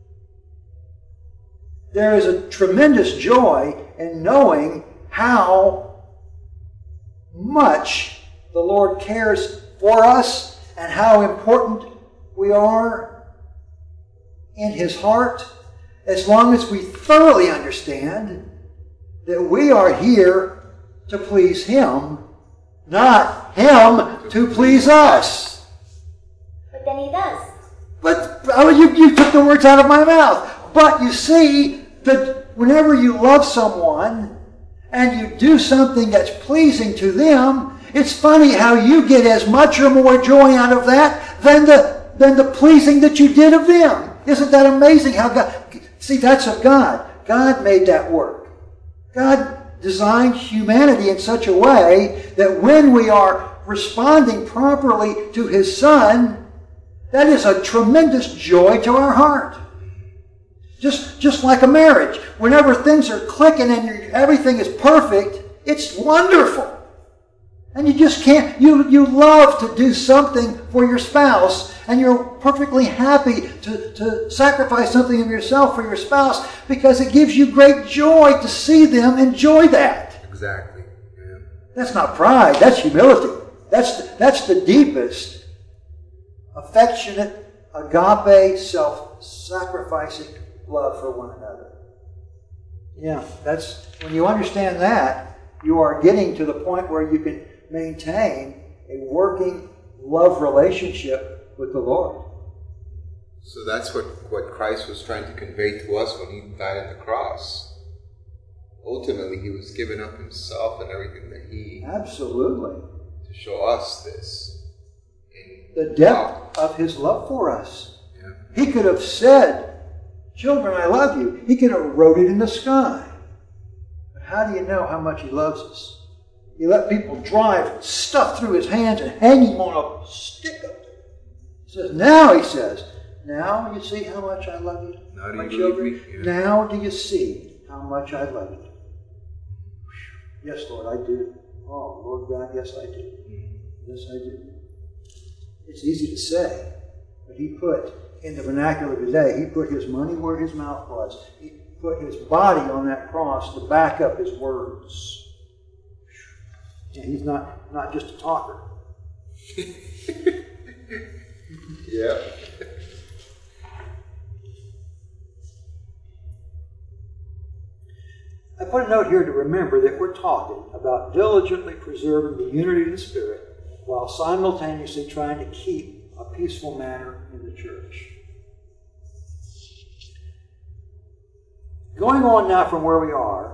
There is a tremendous joy in knowing how much the Lord cares for us and how important we are in His heart, as long as we thoroughly understand that we are here to please Him, not Him to please us. But then He does. But you took the words out of my mouth. But you see that whenever you love someone and you do something that's pleasing to them, it's funny how you get as much or more joy out of that than the pleasing that you did of them. Isn't that amazing how God... See, that's of God. God made that work. God designed humanity in such a way that when we are responding properly to His Son, that is a tremendous joy to our heart. Just like a marriage. Whenever things are clicking and everything is perfect, it's wonderful. And you just can't, you love to do something for your spouse, and you're perfectly happy to sacrifice something of yourself for your spouse because it gives you great joy to see them enjoy that. Exactly. Yeah. That's not pride, that's humility. That's the deepest, affectionate, agape, self-sacrificing love for one another. Yeah, that's when you understand that, you are getting to the point where you can maintain a working love relationship with the Lord. So that's what Christ was trying to convey to us when He died on the cross. Ultimately, He was giving up Himself and everything that He... Absolutely. To show us this. The depth of His love for us. Yeah. He could have said, "Children, I love you." He could have wrote it in the sky. But how do you know how much He loves us? He let people drive stuff through His hands and hang Him on a stick up there. He says, now, He says, now you see how much I love you, Now do my you children? believe me? Yeah. Now do you see how much I love you? Yes, Lord, I do. Oh, Lord God, yes, I do. Yes, I do. It's easy to say, but he put, in the vernacular today, he put his money where his mouth was. He put his body on that cross to back up his words. And he's not just a talker. Yeah. I put a note here to remember that we're talking about diligently preserving the unity of the Spirit while simultaneously trying to keep a peaceful manner in the church. Going on now from where we are,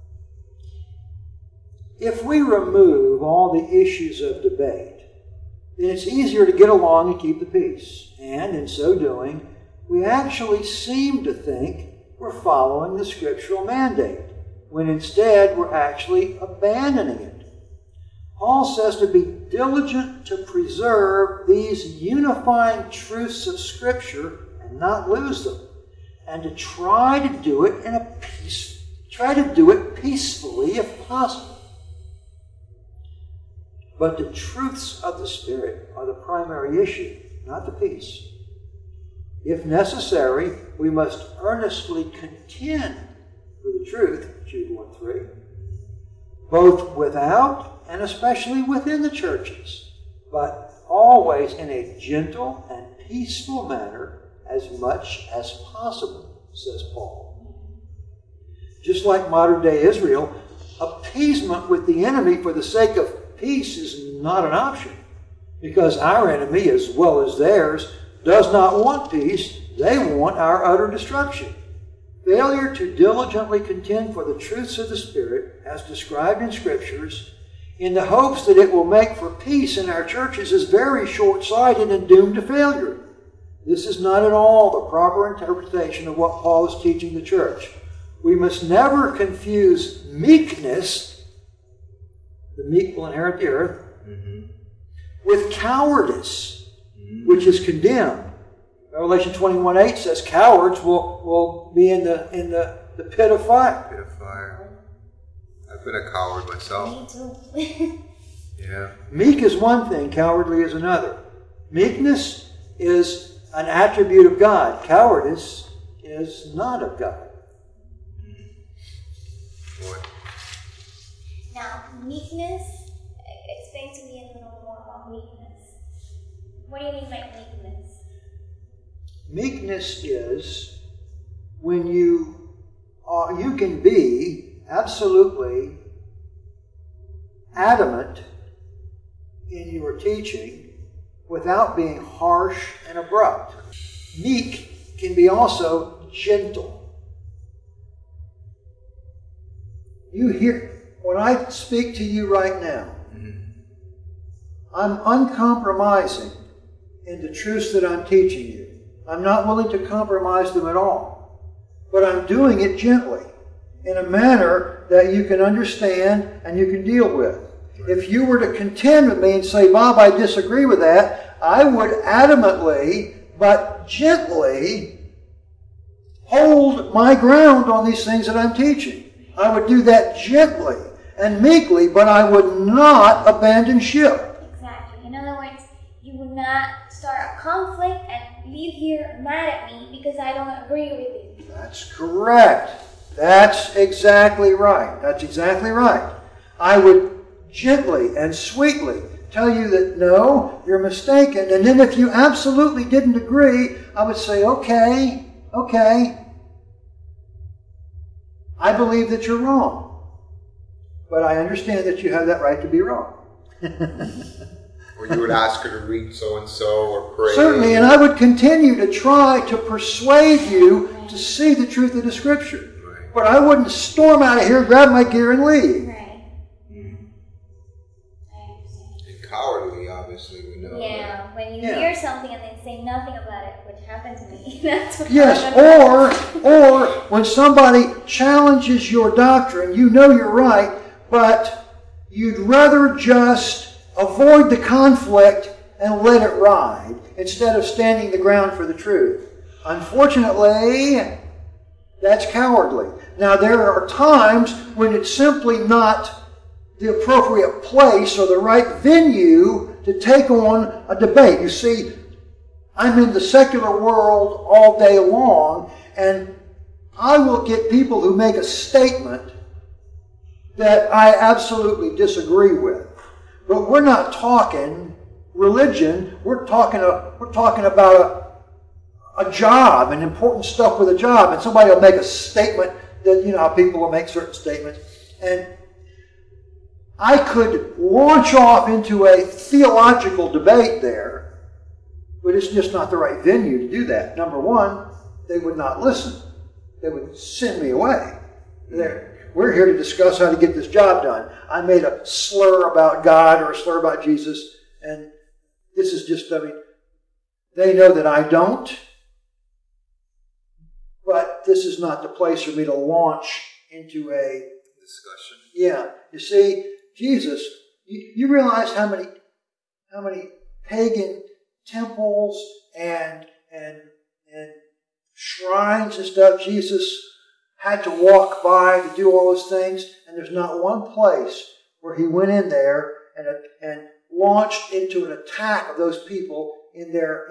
if we remove all the issues of debate, then it's easier to get along and keep the peace. And in so doing, we actually seem to think we're following the scriptural mandate, when instead we're actually abandoning it. Paul says to be diligent to preserve these unifying truths of Scripture and not lose them, and to try to do it peacefully if possible. But the truths of the Spirit are the primary issue, not the peace. If necessary, we must earnestly contend for the truth, Jude 1:3, both without and especially within the churches, but always in a gentle and peaceful manner as much as possible, says Paul. Just like modern-day Israel, appeasement with the enemy for the sake of peace is not an option, because our enemy, as well as theirs, does not want peace. They want our utter destruction. Failure to diligently contend for the truths of the Spirit, as described in Scriptures, in the hopes that it will make for peace in our churches, is very short-sighted and doomed to failure. This is not at all the proper interpretation of what Paul is teaching the church. We must never confuse meekness, the meek will inherit the earth, with cowardice, which is condemned. Revelation 21:8 says cowards will be in the pit of fire. Pit of fire. I've been a coward myself. Me too. Yeah. Meek is one thing, cowardly is another. Meekness is an attribute of God. Cowardice is not of God. Boy. Now, meekness, explain to me a little more about meekness. What do you mean by meekness? Meekness is when you can be absolutely adamant in your teaching without being harsh and abrupt. Meek can be also gentle. You hear, when I speak to you right now, I'm uncompromising in the truths that I'm teaching you. I'm not willing to compromise them at all. But I'm doing it gently, in a manner that you can understand and you can deal with. If you were to contend with me and say, Bob, I disagree with that, I would adamantly but gently hold my ground on these things that I'm teaching. I would do that gently and meekly, but I would not abandon ship. Exactly. In other words, you would not start a conflict and leave here mad at me because I don't agree with you. That's correct. That's exactly right. That's exactly right. I would gently and sweetly tell you that, no, you're mistaken. And then if you absolutely didn't agree, I would say, okay, I believe that you're wrong. But I understand that you have that right to be wrong. Or you would ask her to read so-and-so or pray. Certainly, and I would continue to try to persuade you to see the truth of the Scripture. Right. But I wouldn't storm out of here, grab my gear, and leave. Right. I understand. And cowardly, obviously, we know. Yeah, when you hear something and they say nothing about it, which happened to me. That's what Yes, or when somebody challenges your doctrine, you know you're right, but you'd rather just avoid the conflict and let it ride instead of standing the ground for the truth. Unfortunately, that's cowardly. Now, there are times when it's simply not the appropriate place or the right venue to take on a debate. You see, I'm in the secular world all day long, and I will get people who make a statement that I absolutely disagree with. But we're not talking religion. We're talking about a job and important stuff with a job. And somebody will make a statement that, you know, how people will make certain statements. And I could launch off into a theological debate there, but it's just not the right venue to do that. Number one, they would not listen. They would send me away. We're here to discuss how to get this job done. I made a slur about God or a slur about Jesus, and this is just, they know that I don't, but this is not the place for me to launch into a discussion. Yeah. You see, Jesus, you realize how many pagan temples and shrines and stuff Jesus had to walk by to do all those things, and there's not one place where he went in there and launched into an attack of those people in their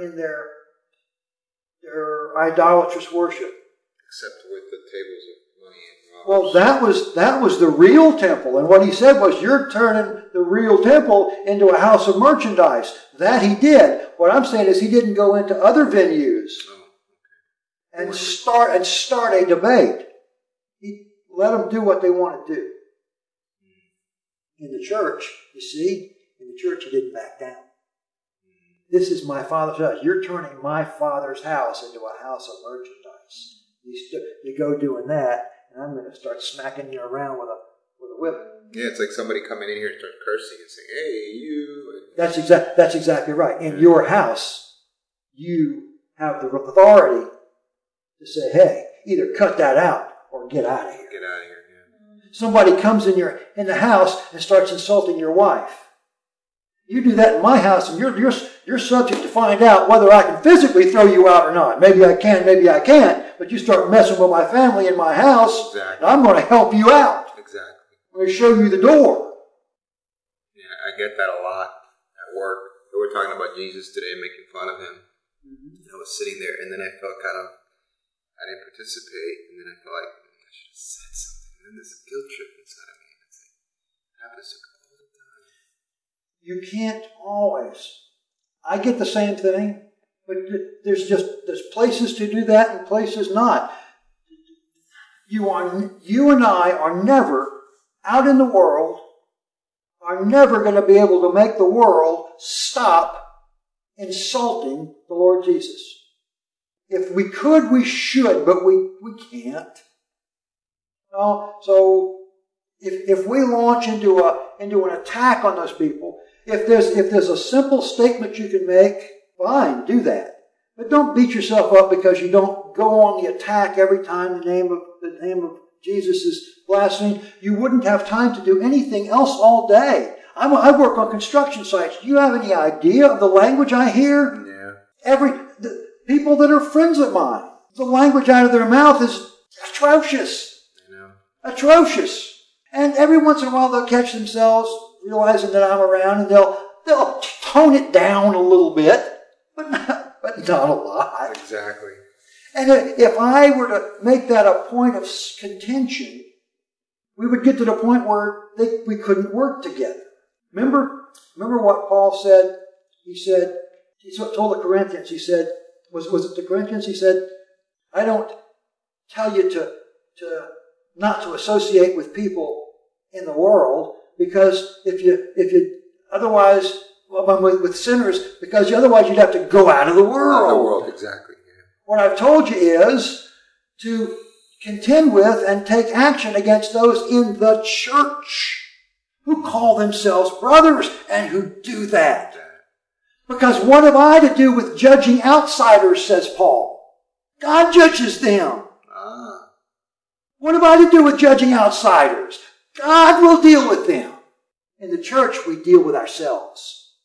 idolatrous worship. Except with the tables of money and Well, that was the real temple, and what he said was, "You're turning the real temple into a house of merchandise." That he did. What I'm saying is, he didn't go into other venues and start a debate. He let them do what they want to do. In the church, you see, in the church he didn't back down. This is my Father's house. You're turning my Father's house into a house of merchandise. You go doing that, and I'm going to start smacking you around with a whip. Yeah, it's like somebody coming in here and start cursing and saying, "Hey, you." That's exactly right. In your house, you have the authority to say, "Hey, either cut that out or get out of here." Get out of here. Yeah. Somebody comes in the house and starts insulting your wife. You do that in my house, and you're subject to find out whether I can physically throw you out or not. Maybe I can, maybe I can't. But you start messing with my family in my house, Exactly. And I'm going to help you out. Exactly. I'm going to show you the door. Yeah, I get that a lot at work. We were talking about Jesus today, making fun of him. And I was sitting there, and then I felt I didn't participate, and then I felt like I should have said something. And then this guilt trip inside of me, and it's like, it happens to me all the time. You can't always. I get the same thing, but there's places to do that and places not. You and I are never out in the world, are never going to be able to make the world stop insulting the Lord Jesus. If we could, we should, but we can't. So if we launch into an attack on those people, if there's a simple statement you can make, fine, do that. But don't beat yourself up because you don't go on the attack every time the name of Jesus is blasphemed. You wouldn't have time to do anything else all day. I work on construction sites. Do you have any idea of the language I hear? Yeah. The people that are friends of mine, the language out of their mouth is atrocious. I know. Atrocious. And every once in a while they'll catch themselves realizing that I'm around, and they'll tone it down a little bit, but not a lot. Exactly. And if I were to make that a point of contention, we would get to the point where we couldn't work together. Remember what Paul said? He told the Corinthians, he said, was it the Corinthians? He said, "I don't tell you to not to associate with people in the world, because if you otherwise, with sinners, because otherwise you'd have to go out of the world." Out of the world, exactly. Yeah. What I've told you is to contend with and take action against those in the church who call themselves brothers and who do that. Because what have I to do with judging outsiders, says Paul. God judges them. What have I to do with judging outsiders? God will deal with them. In the church, we deal with ourselves.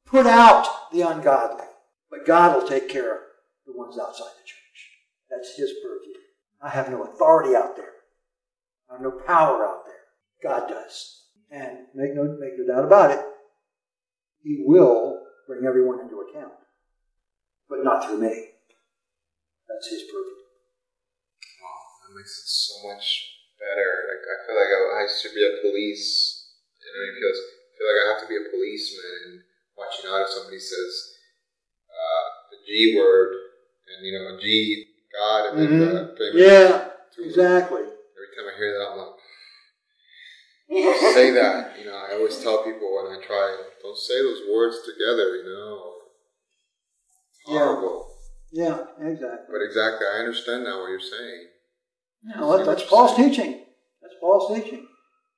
put out the ungodly. But God will take care of the ones outside the church. That's His purview. I have no authority out there. I have no power out there. God does. And make no doubt about it, He will bring everyone into account. But not through me. That's His purview. Wow, that makes it so much better. Like, I feel like I should be a police. Because I feel like I have to be a policeman and watching out if somebody says the G word and G God and then yeah, exactly. Every time I hear that, I'm like, say that. I always tell people when I try, don't say those words together. It's horrible. Yeah, exactly. But exactly, I understand now what you're saying. No, that's Paul's teaching. That's Paul's teaching.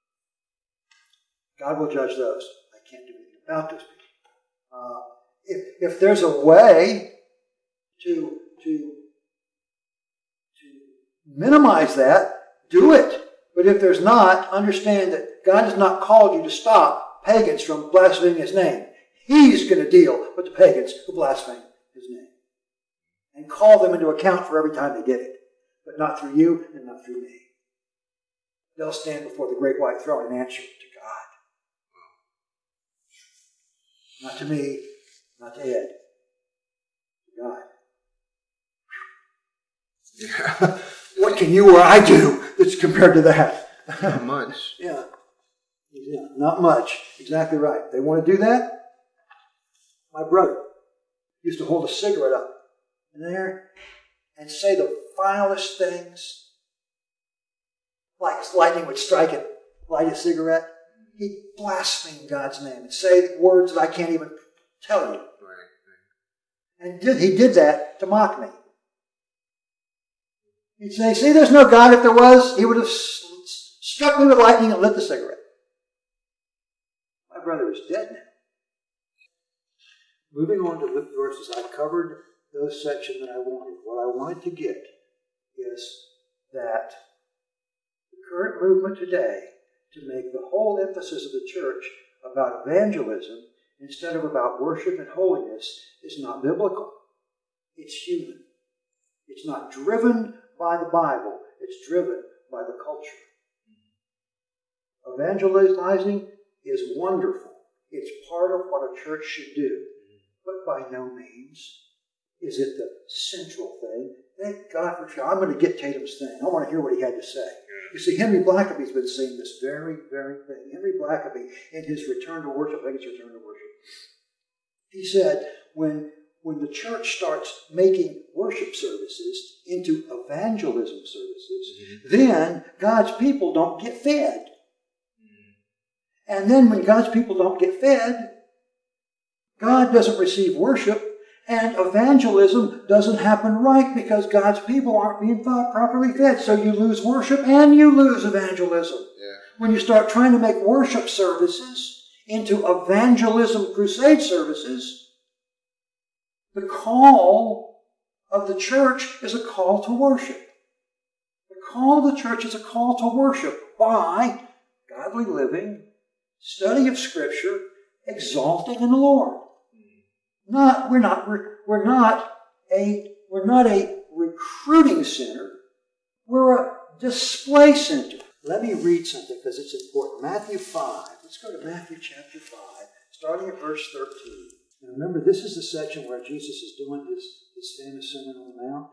God will judge those. I can't do anything about those people. If there's a way to minimize that, do it. But if there's not, understand that God has not called you to stop pagans from blaspheming His name. He's going to deal with the pagans who blaspheme His name. And call them into account for every time they did it. But not through you and not through me. They'll stand before the great white throne and answer to God. Not to me, not to Ed. To God. Yeah. What can you or I do that's compared to that? Not much. Yeah, not much. Exactly right. They want to do that? My brother used to hold a cigarette up in there and say the vilest things, like lightning would strike it, light a cigarette. He'd blaspheme God's name and say words that I can't even tell you. Right. And he did that to mock me. He'd say, see, there's no God. If there was, He would have struck me with lightning and lit the cigarette. My brother is dead now. Moving on to the verses, I covered those sections that I wanted. What I wanted to get is that the current movement today to make the whole emphasis of the church about evangelism instead of about worship and holiness is not biblical. It's human. It's not driven by the Bible. It's driven by the culture. Evangelizing is wonderful. It's part of what a church should do. But by no means is it the central thing. Thank God for sure. I'm going to get Tatum's thing. I want to hear what he had to say. You see, Henry Blackaby's been saying this very, very thing. Henry Blackaby, in his Return to Worship, I think it's Return to Worship, he said, when the church starts making worship services into evangelism services, then God's people don't get fed. And then when God's people don't get fed, God doesn't receive worship, and evangelism doesn't happen right because God's people aren't being properly fed. So you lose worship and you lose evangelism. Yeah. When you start trying to make worship services into evangelism crusade services, the call of the church is a call to worship. The call of the church is a call to worship by godly living, study of Scripture, exalting in the Lord. We're not a recruiting center. We're a display center. Let me read something because it's important. Matthew 5. Let's go to Matthew chapter 5, starting at verse 13. Now remember, this is the section where Jesus is doing his famous Sermon on the Mount.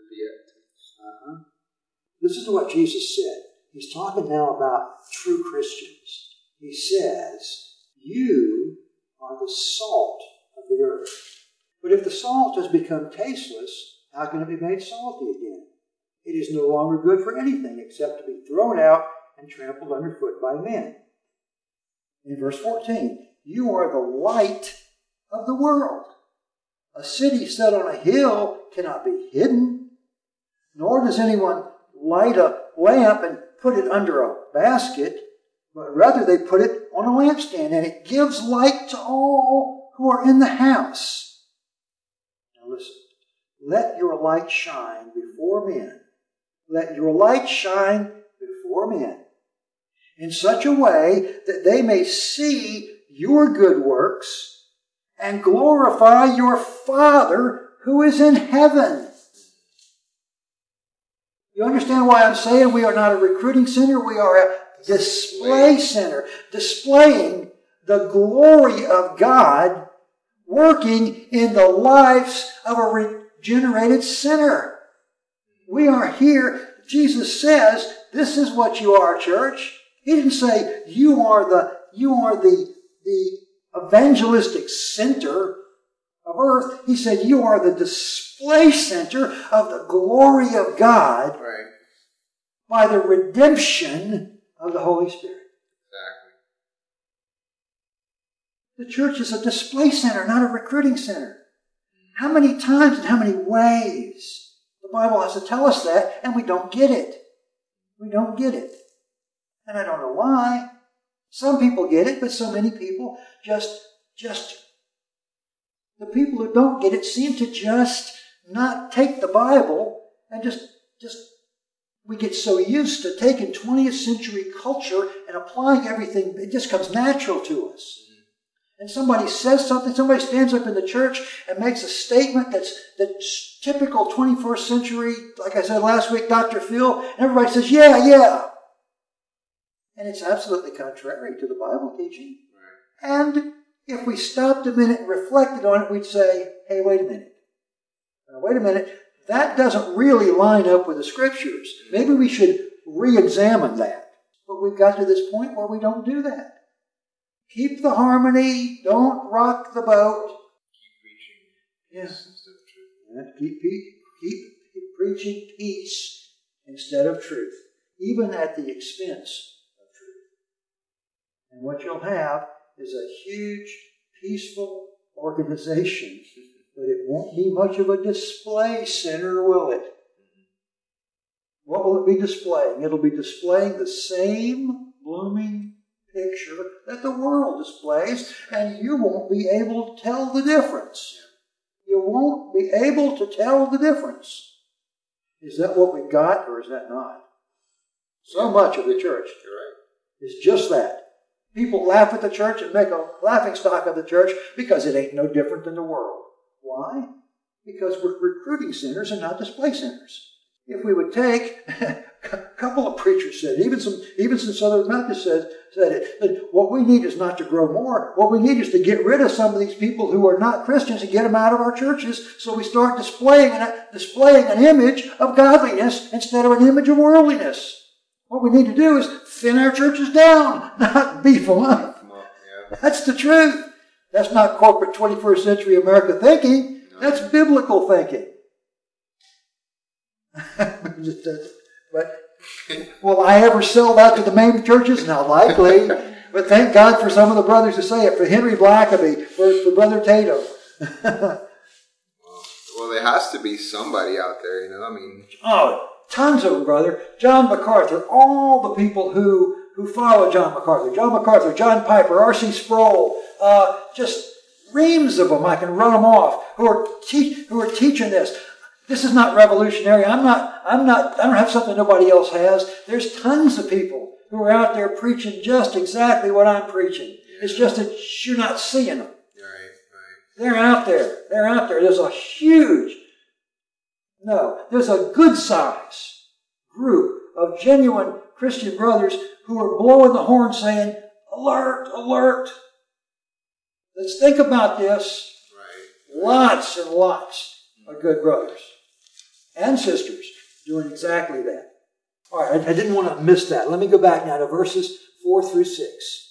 This is what Jesus said. He's talking now about true Christians. He says, you are the salt of the earth. But if the salt has become tasteless, how can it be made salty again? It is no longer good for anything except to be thrown out and trampled underfoot by men. In verse 14, you are the light of the world. A city set on a hill cannot be hidden, nor does anyone light a lamp and put it under a basket, but rather they put it on a lampstand, and it gives light to all who are in the house. Now listen, let your light shine before men. Let your light shine before men in such a way that they may see your good works and glorify your Father who is in heaven. You understand why I'm saying we are not a recruiting center? We are a display center, displaying the glory of God working in the lives of a regenerated sinner. We are here. Jesus says, this is what you are, church. He didn't say you are the evangelistic center of earth. He said you are the display center of the glory of God by the redemption of the Holy Spirit. Exactly. The church is a display center, not a recruiting center. How many times and how many ways the Bible has to tell us that, and we don't get it. We don't get it. And I don't know why. Some people get it, but so many people just the people who don't get it seem to just not take the Bible and just we get so used to taking 20th century culture and applying everything. It just comes natural to us. And somebody says something, somebody stands up in the church and makes a statement that's typical 21st century, like I said last week, Dr. Phil, and everybody says, yeah. And it's absolutely contrary to the Bible teaching. Right. And if we stopped a minute and reflected on it, we'd say, hey, wait a minute. Now, wait a minute. That doesn't really line up with the Scriptures. Maybe we should re-examine that. But we've got to this point where we don't do that. Keep the harmony. Don't rock the boat. Keep preaching. Yes. Instead of truth. Keep preaching peace instead of truth, even at the expense of truth. And what you'll have is a huge, peaceful organization, but it won't be much of a display center, will it? What will it be displaying? It'll be displaying the same blooming picture that the world displays, and you won't be able to tell the difference. You won't be able to tell the difference. Is that what we've got, or is that not? So much of the church is just that. People laugh at the church and make a laughing stock of the church because it ain't no different than the world. Why? Because we're recruiting centers and not display centers. If we would take, a couple of preachers said, even some Southern Baptists said it, that what we need is not to grow more. What we need is to get rid of some of these people who are not Christians and get them out of our churches, so we start displaying an image of godliness instead of an image of worldliness. What we need to do is thin our churches down, not beef them up. That's the truth. That's not corporate 21st century America thinking. That's biblical thinking. But will I ever sell that to the main churches? Not likely. But thank God for some of the brothers who say it. For Henry Blackaby, for Brother Tatum. Well, there has to be somebody out there, you know. I mean, tons of them, brother. John MacArthur, all the people who follow John MacArthur, John Piper, R.C. Sproul, just reams of them. I can run them off who are teaching this. This is not revolutionary. I don't have something nobody else has. There's tons of people who are out there preaching just exactly what I'm preaching. Yeah. It's just that you're not seeing them. Right. They're out there. There's a good size group of genuine Christian brothers who are blowing the horn saying, alert, alert. Let's think about this. Right. Lots and lots of good brothers and sisters doing exactly that. All right, I didn't want to miss that. Let me go back now to verses 4 through 6.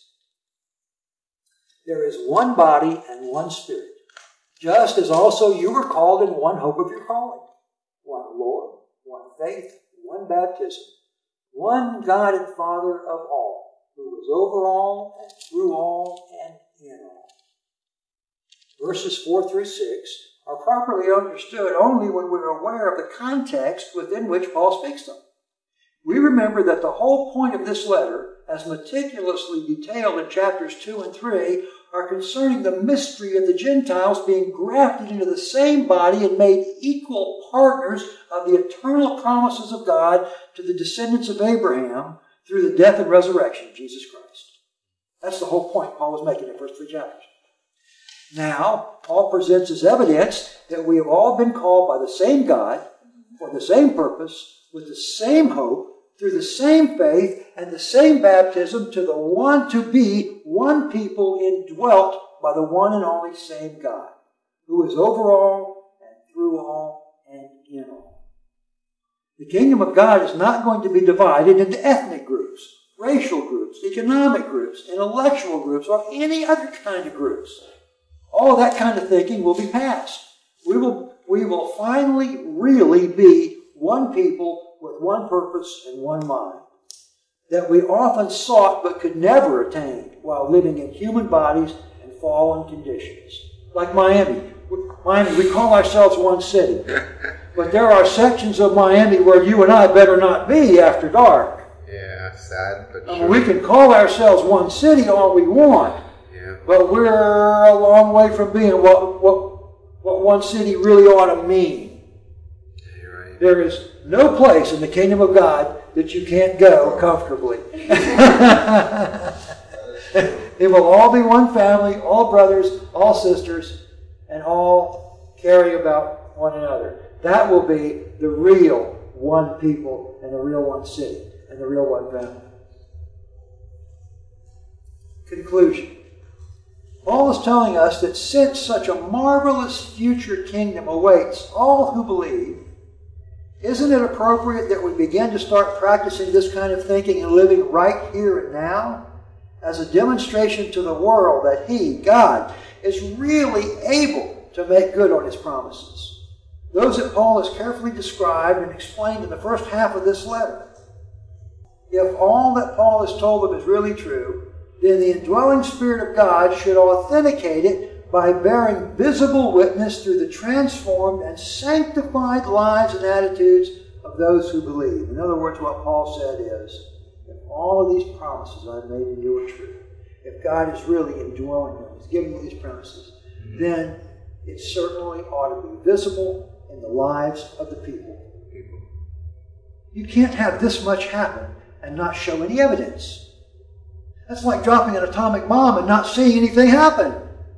There is one body and one Spirit, just as also you were called in one hope of your calling. One Lord, one faith, one baptism, one God and Father of all, who is over all and through all and in all. Verses 4 through 6 are properly understood only when we are aware of the context within which Paul speaks them. We remember that the whole point of this letter, as meticulously detailed in chapters 2 and 3, are concerning the mystery of the Gentiles being grafted into the same body and made equal partners of the eternal promises of God to the descendants of Abraham through the death and resurrection of Jesus Christ. That's the whole point Paul was making in the first 3 chapters. Now, Paul presents as evidence that we have all been called by the same God, for the same purpose, with the same hope, through the same faith and the same baptism, to the one to be one people indwelt by the one and only same God, who is over all and through all and in all. The kingdom of God is not going to be divided into ethnic groups, racial groups, economic groups, intellectual groups, or any other kind of groups. All that kind of thinking will be past. We will finally really be one people with one purpose and one mind that we often sought but could never attain while living in human bodies and fallen conditions. Like Miami. We call ourselves one city. But there are sections of Miami where you and I better not be after dark. Yeah, sad, but true. We can call ourselves one city all we want. Yeah. But we're a long way from being what one city really ought to mean. Yeah, you're right. There is no place in the kingdom of God that you can't go comfortably. It will all be one family, all brothers, all sisters, and all caring about one another. That will be the real one people and the real one city and the real one family. Conclusion. Paul is telling us that since such a marvelous future kingdom awaits all who believe, isn't it appropriate that we begin to start practicing this kind of thinking and living right here and now as a demonstration to the world that He, God, is really able to make good on His promises? Those that Paul has carefully described and explained in the first half of this letter. If all that Paul has told them is really true, then the indwelling Spirit of God should authenticate it by bearing visible witness through the transformed and sanctified lives and attitudes of those who believe. In other words, what Paul said is, if all of these promises I've made to you are true, if God is really indwelling them, He's giving you these promises, then it certainly ought to be visible in the lives of the people. You can't have this much happen and not show any evidence. That's like dropping an atomic bomb and not seeing anything happen.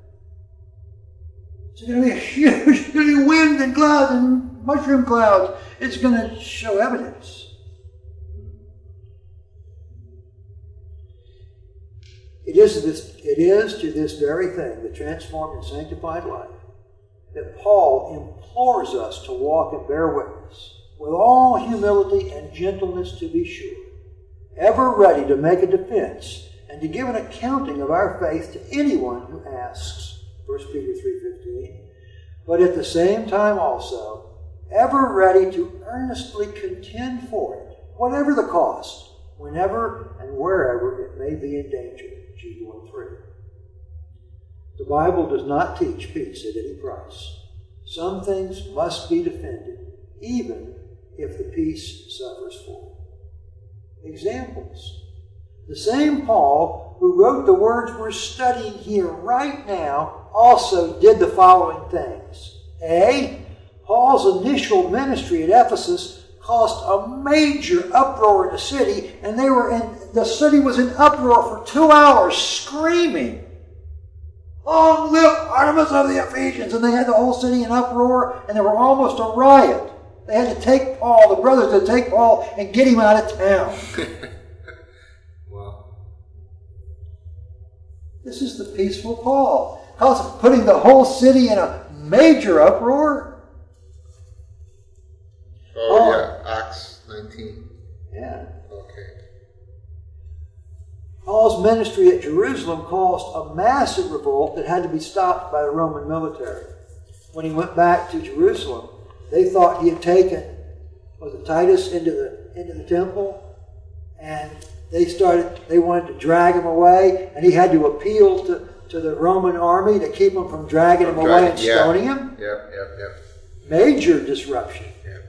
It's going to be a huge wind and clouds and mushroom clouds. It's going to show evidence. It is to this very thing, the transformed and sanctified life, that Paul implores us to walk and bear witness, with all humility and gentleness to be sure, ever ready to make a defense and to give an accounting of our faith to anyone who asks, 1 Peter 3:15, but at the same time also, ever ready to earnestly contend for it, whatever the cost, whenever and wherever it may be in danger. Jude 1:3. The Bible does not teach peace at any price. Some things must be defended, even if the peace suffers for it. Examples. The same Paul who wrote the words we're studying here right now also did the following things. A. Paul's initial ministry at Ephesus caused a major uproar in the city, and the city was in uproar for 2 hours, screaming, "Long live Artemis of the Ephesians!" And they had the whole city in uproar, and there were almost a riot. They had to take Paul, the brothers had to take Paul and get him out of town. Wow. This is the peaceful Paul. How's putting the whole city in a major uproar? Oh, yeah, Acts 19. Yeah. Okay. Paul's ministry at Jerusalem caused a massive revolt that had to be stopped by the Roman military. When he went back to Jerusalem, they thought he had taken, was it Titus, into the temple, and they wanted to drag him away, and he had to appeal to the Roman army to keep him from dragging him away and stoning him. Yep. Major disruption. Yep.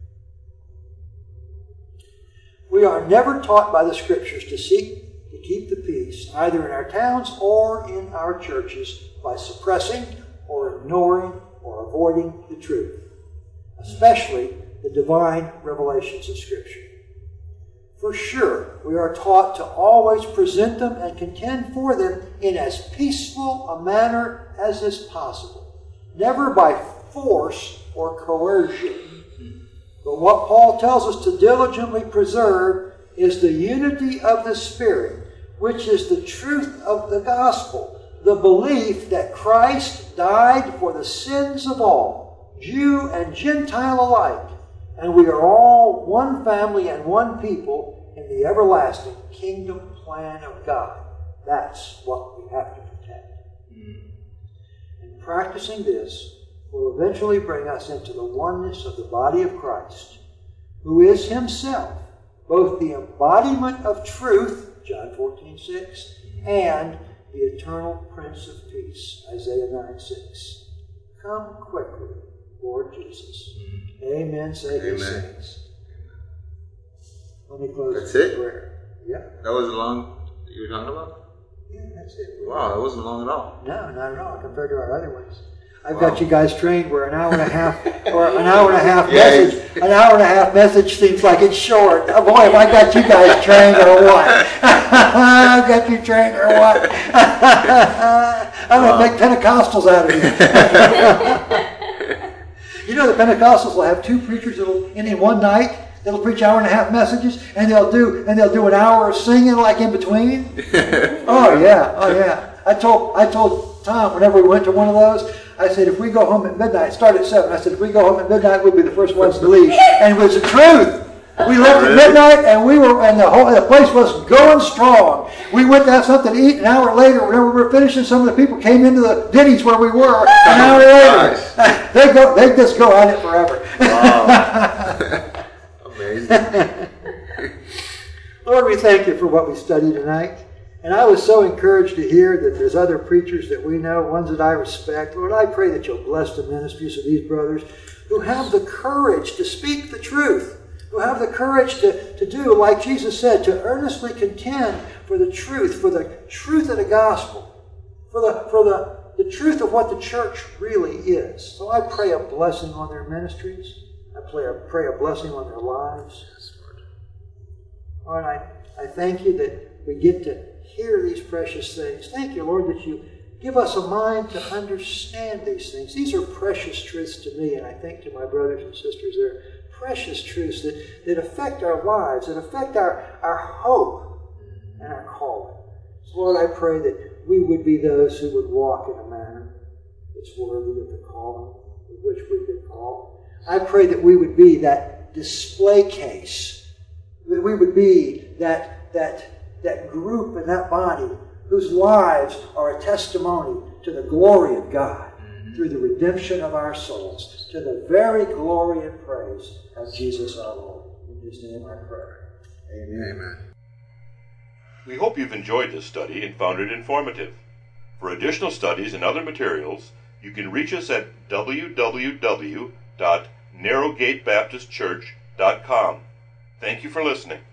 We are never taught by the Scriptures to seek to keep the peace, either in our towns or in our churches, by suppressing or ignoring or avoiding the truth, especially the divine revelations of Scripture. For sure, we are taught to always present them and contend for them in as peaceful a manner as is possible, never by force or coercion. But what Paul tells us to diligently preserve is the unity of the Spirit, which is the truth of the gospel, the belief that Christ died for the sins of all, Jew and Gentile alike, and we are all one family and one people in the everlasting kingdom plan of God. That's what we have to protect. And practicing this will eventually bring us into the oneness of the body of Christ, who is himself both the embodiment of truth, John 14:6, and the eternal Prince of Peace, Isaiah 9:6. Come quickly, Lord Jesus. Amen. Say his saints. Let me close That's with it? prayer. Yeah. That was long that you were talking about? Yeah, that's it. Wow, that wasn't long at all. No, not at all compared to our other ones. I've got you guys trained where an hour and a half message seems like it's short. Oh boy, have I got you guys trained or what? I've got you trained or what? I'm going to make Pentecostals out of you. You know the Pentecostals will have two preachers in one night. They'll preach hour and a half messages, and they'll do an hour of singing like in between. Oh yeah. I told Tom whenever we went to one of those, I said, if we go home at midnight, start at 7. I said, if we go home at midnight, we'll be the first ones to leave. And it was the truth. We left at midnight, and the place was going strong. We went to have something to eat. An hour later, whenever we were finishing, some of the people came into the Denny's where we were. An hour later, they just go at it forever. Wow. Amazing. Lord, we thank you for what we studied tonight. And I was so encouraged to hear that there's other preachers that we know, ones that I respect. Lord, I pray that you'll bless the ministries of these brothers who have the courage to speak the truth, who have the courage to do, like Jesus said, to earnestly contend for the truth of the gospel, for the truth of what the church really is. So I pray a blessing on their ministries. I pray a blessing on their lives. Lord, I thank you that we get to hear these precious things. Thank you, Lord, that you give us a mind to understand these things. These are precious truths to me, and I think to my brothers and sisters, they're precious truths that affect our lives, that affect our hope and our calling. So, Lord, I pray that we would be those who would walk in a manner that's worthy of the calling with which we've been called. I pray that we would be that display case, that we would be that group and that body whose lives are a testimony to the glory of God through the redemption of our souls, to the very glory and praise of Jesus our Lord. In his name I pray. Amen. We hope you've enjoyed this study and found it informative. For additional studies and other materials, you can reach us at www.narrowgatebaptistchurch.com. Thank you for listening.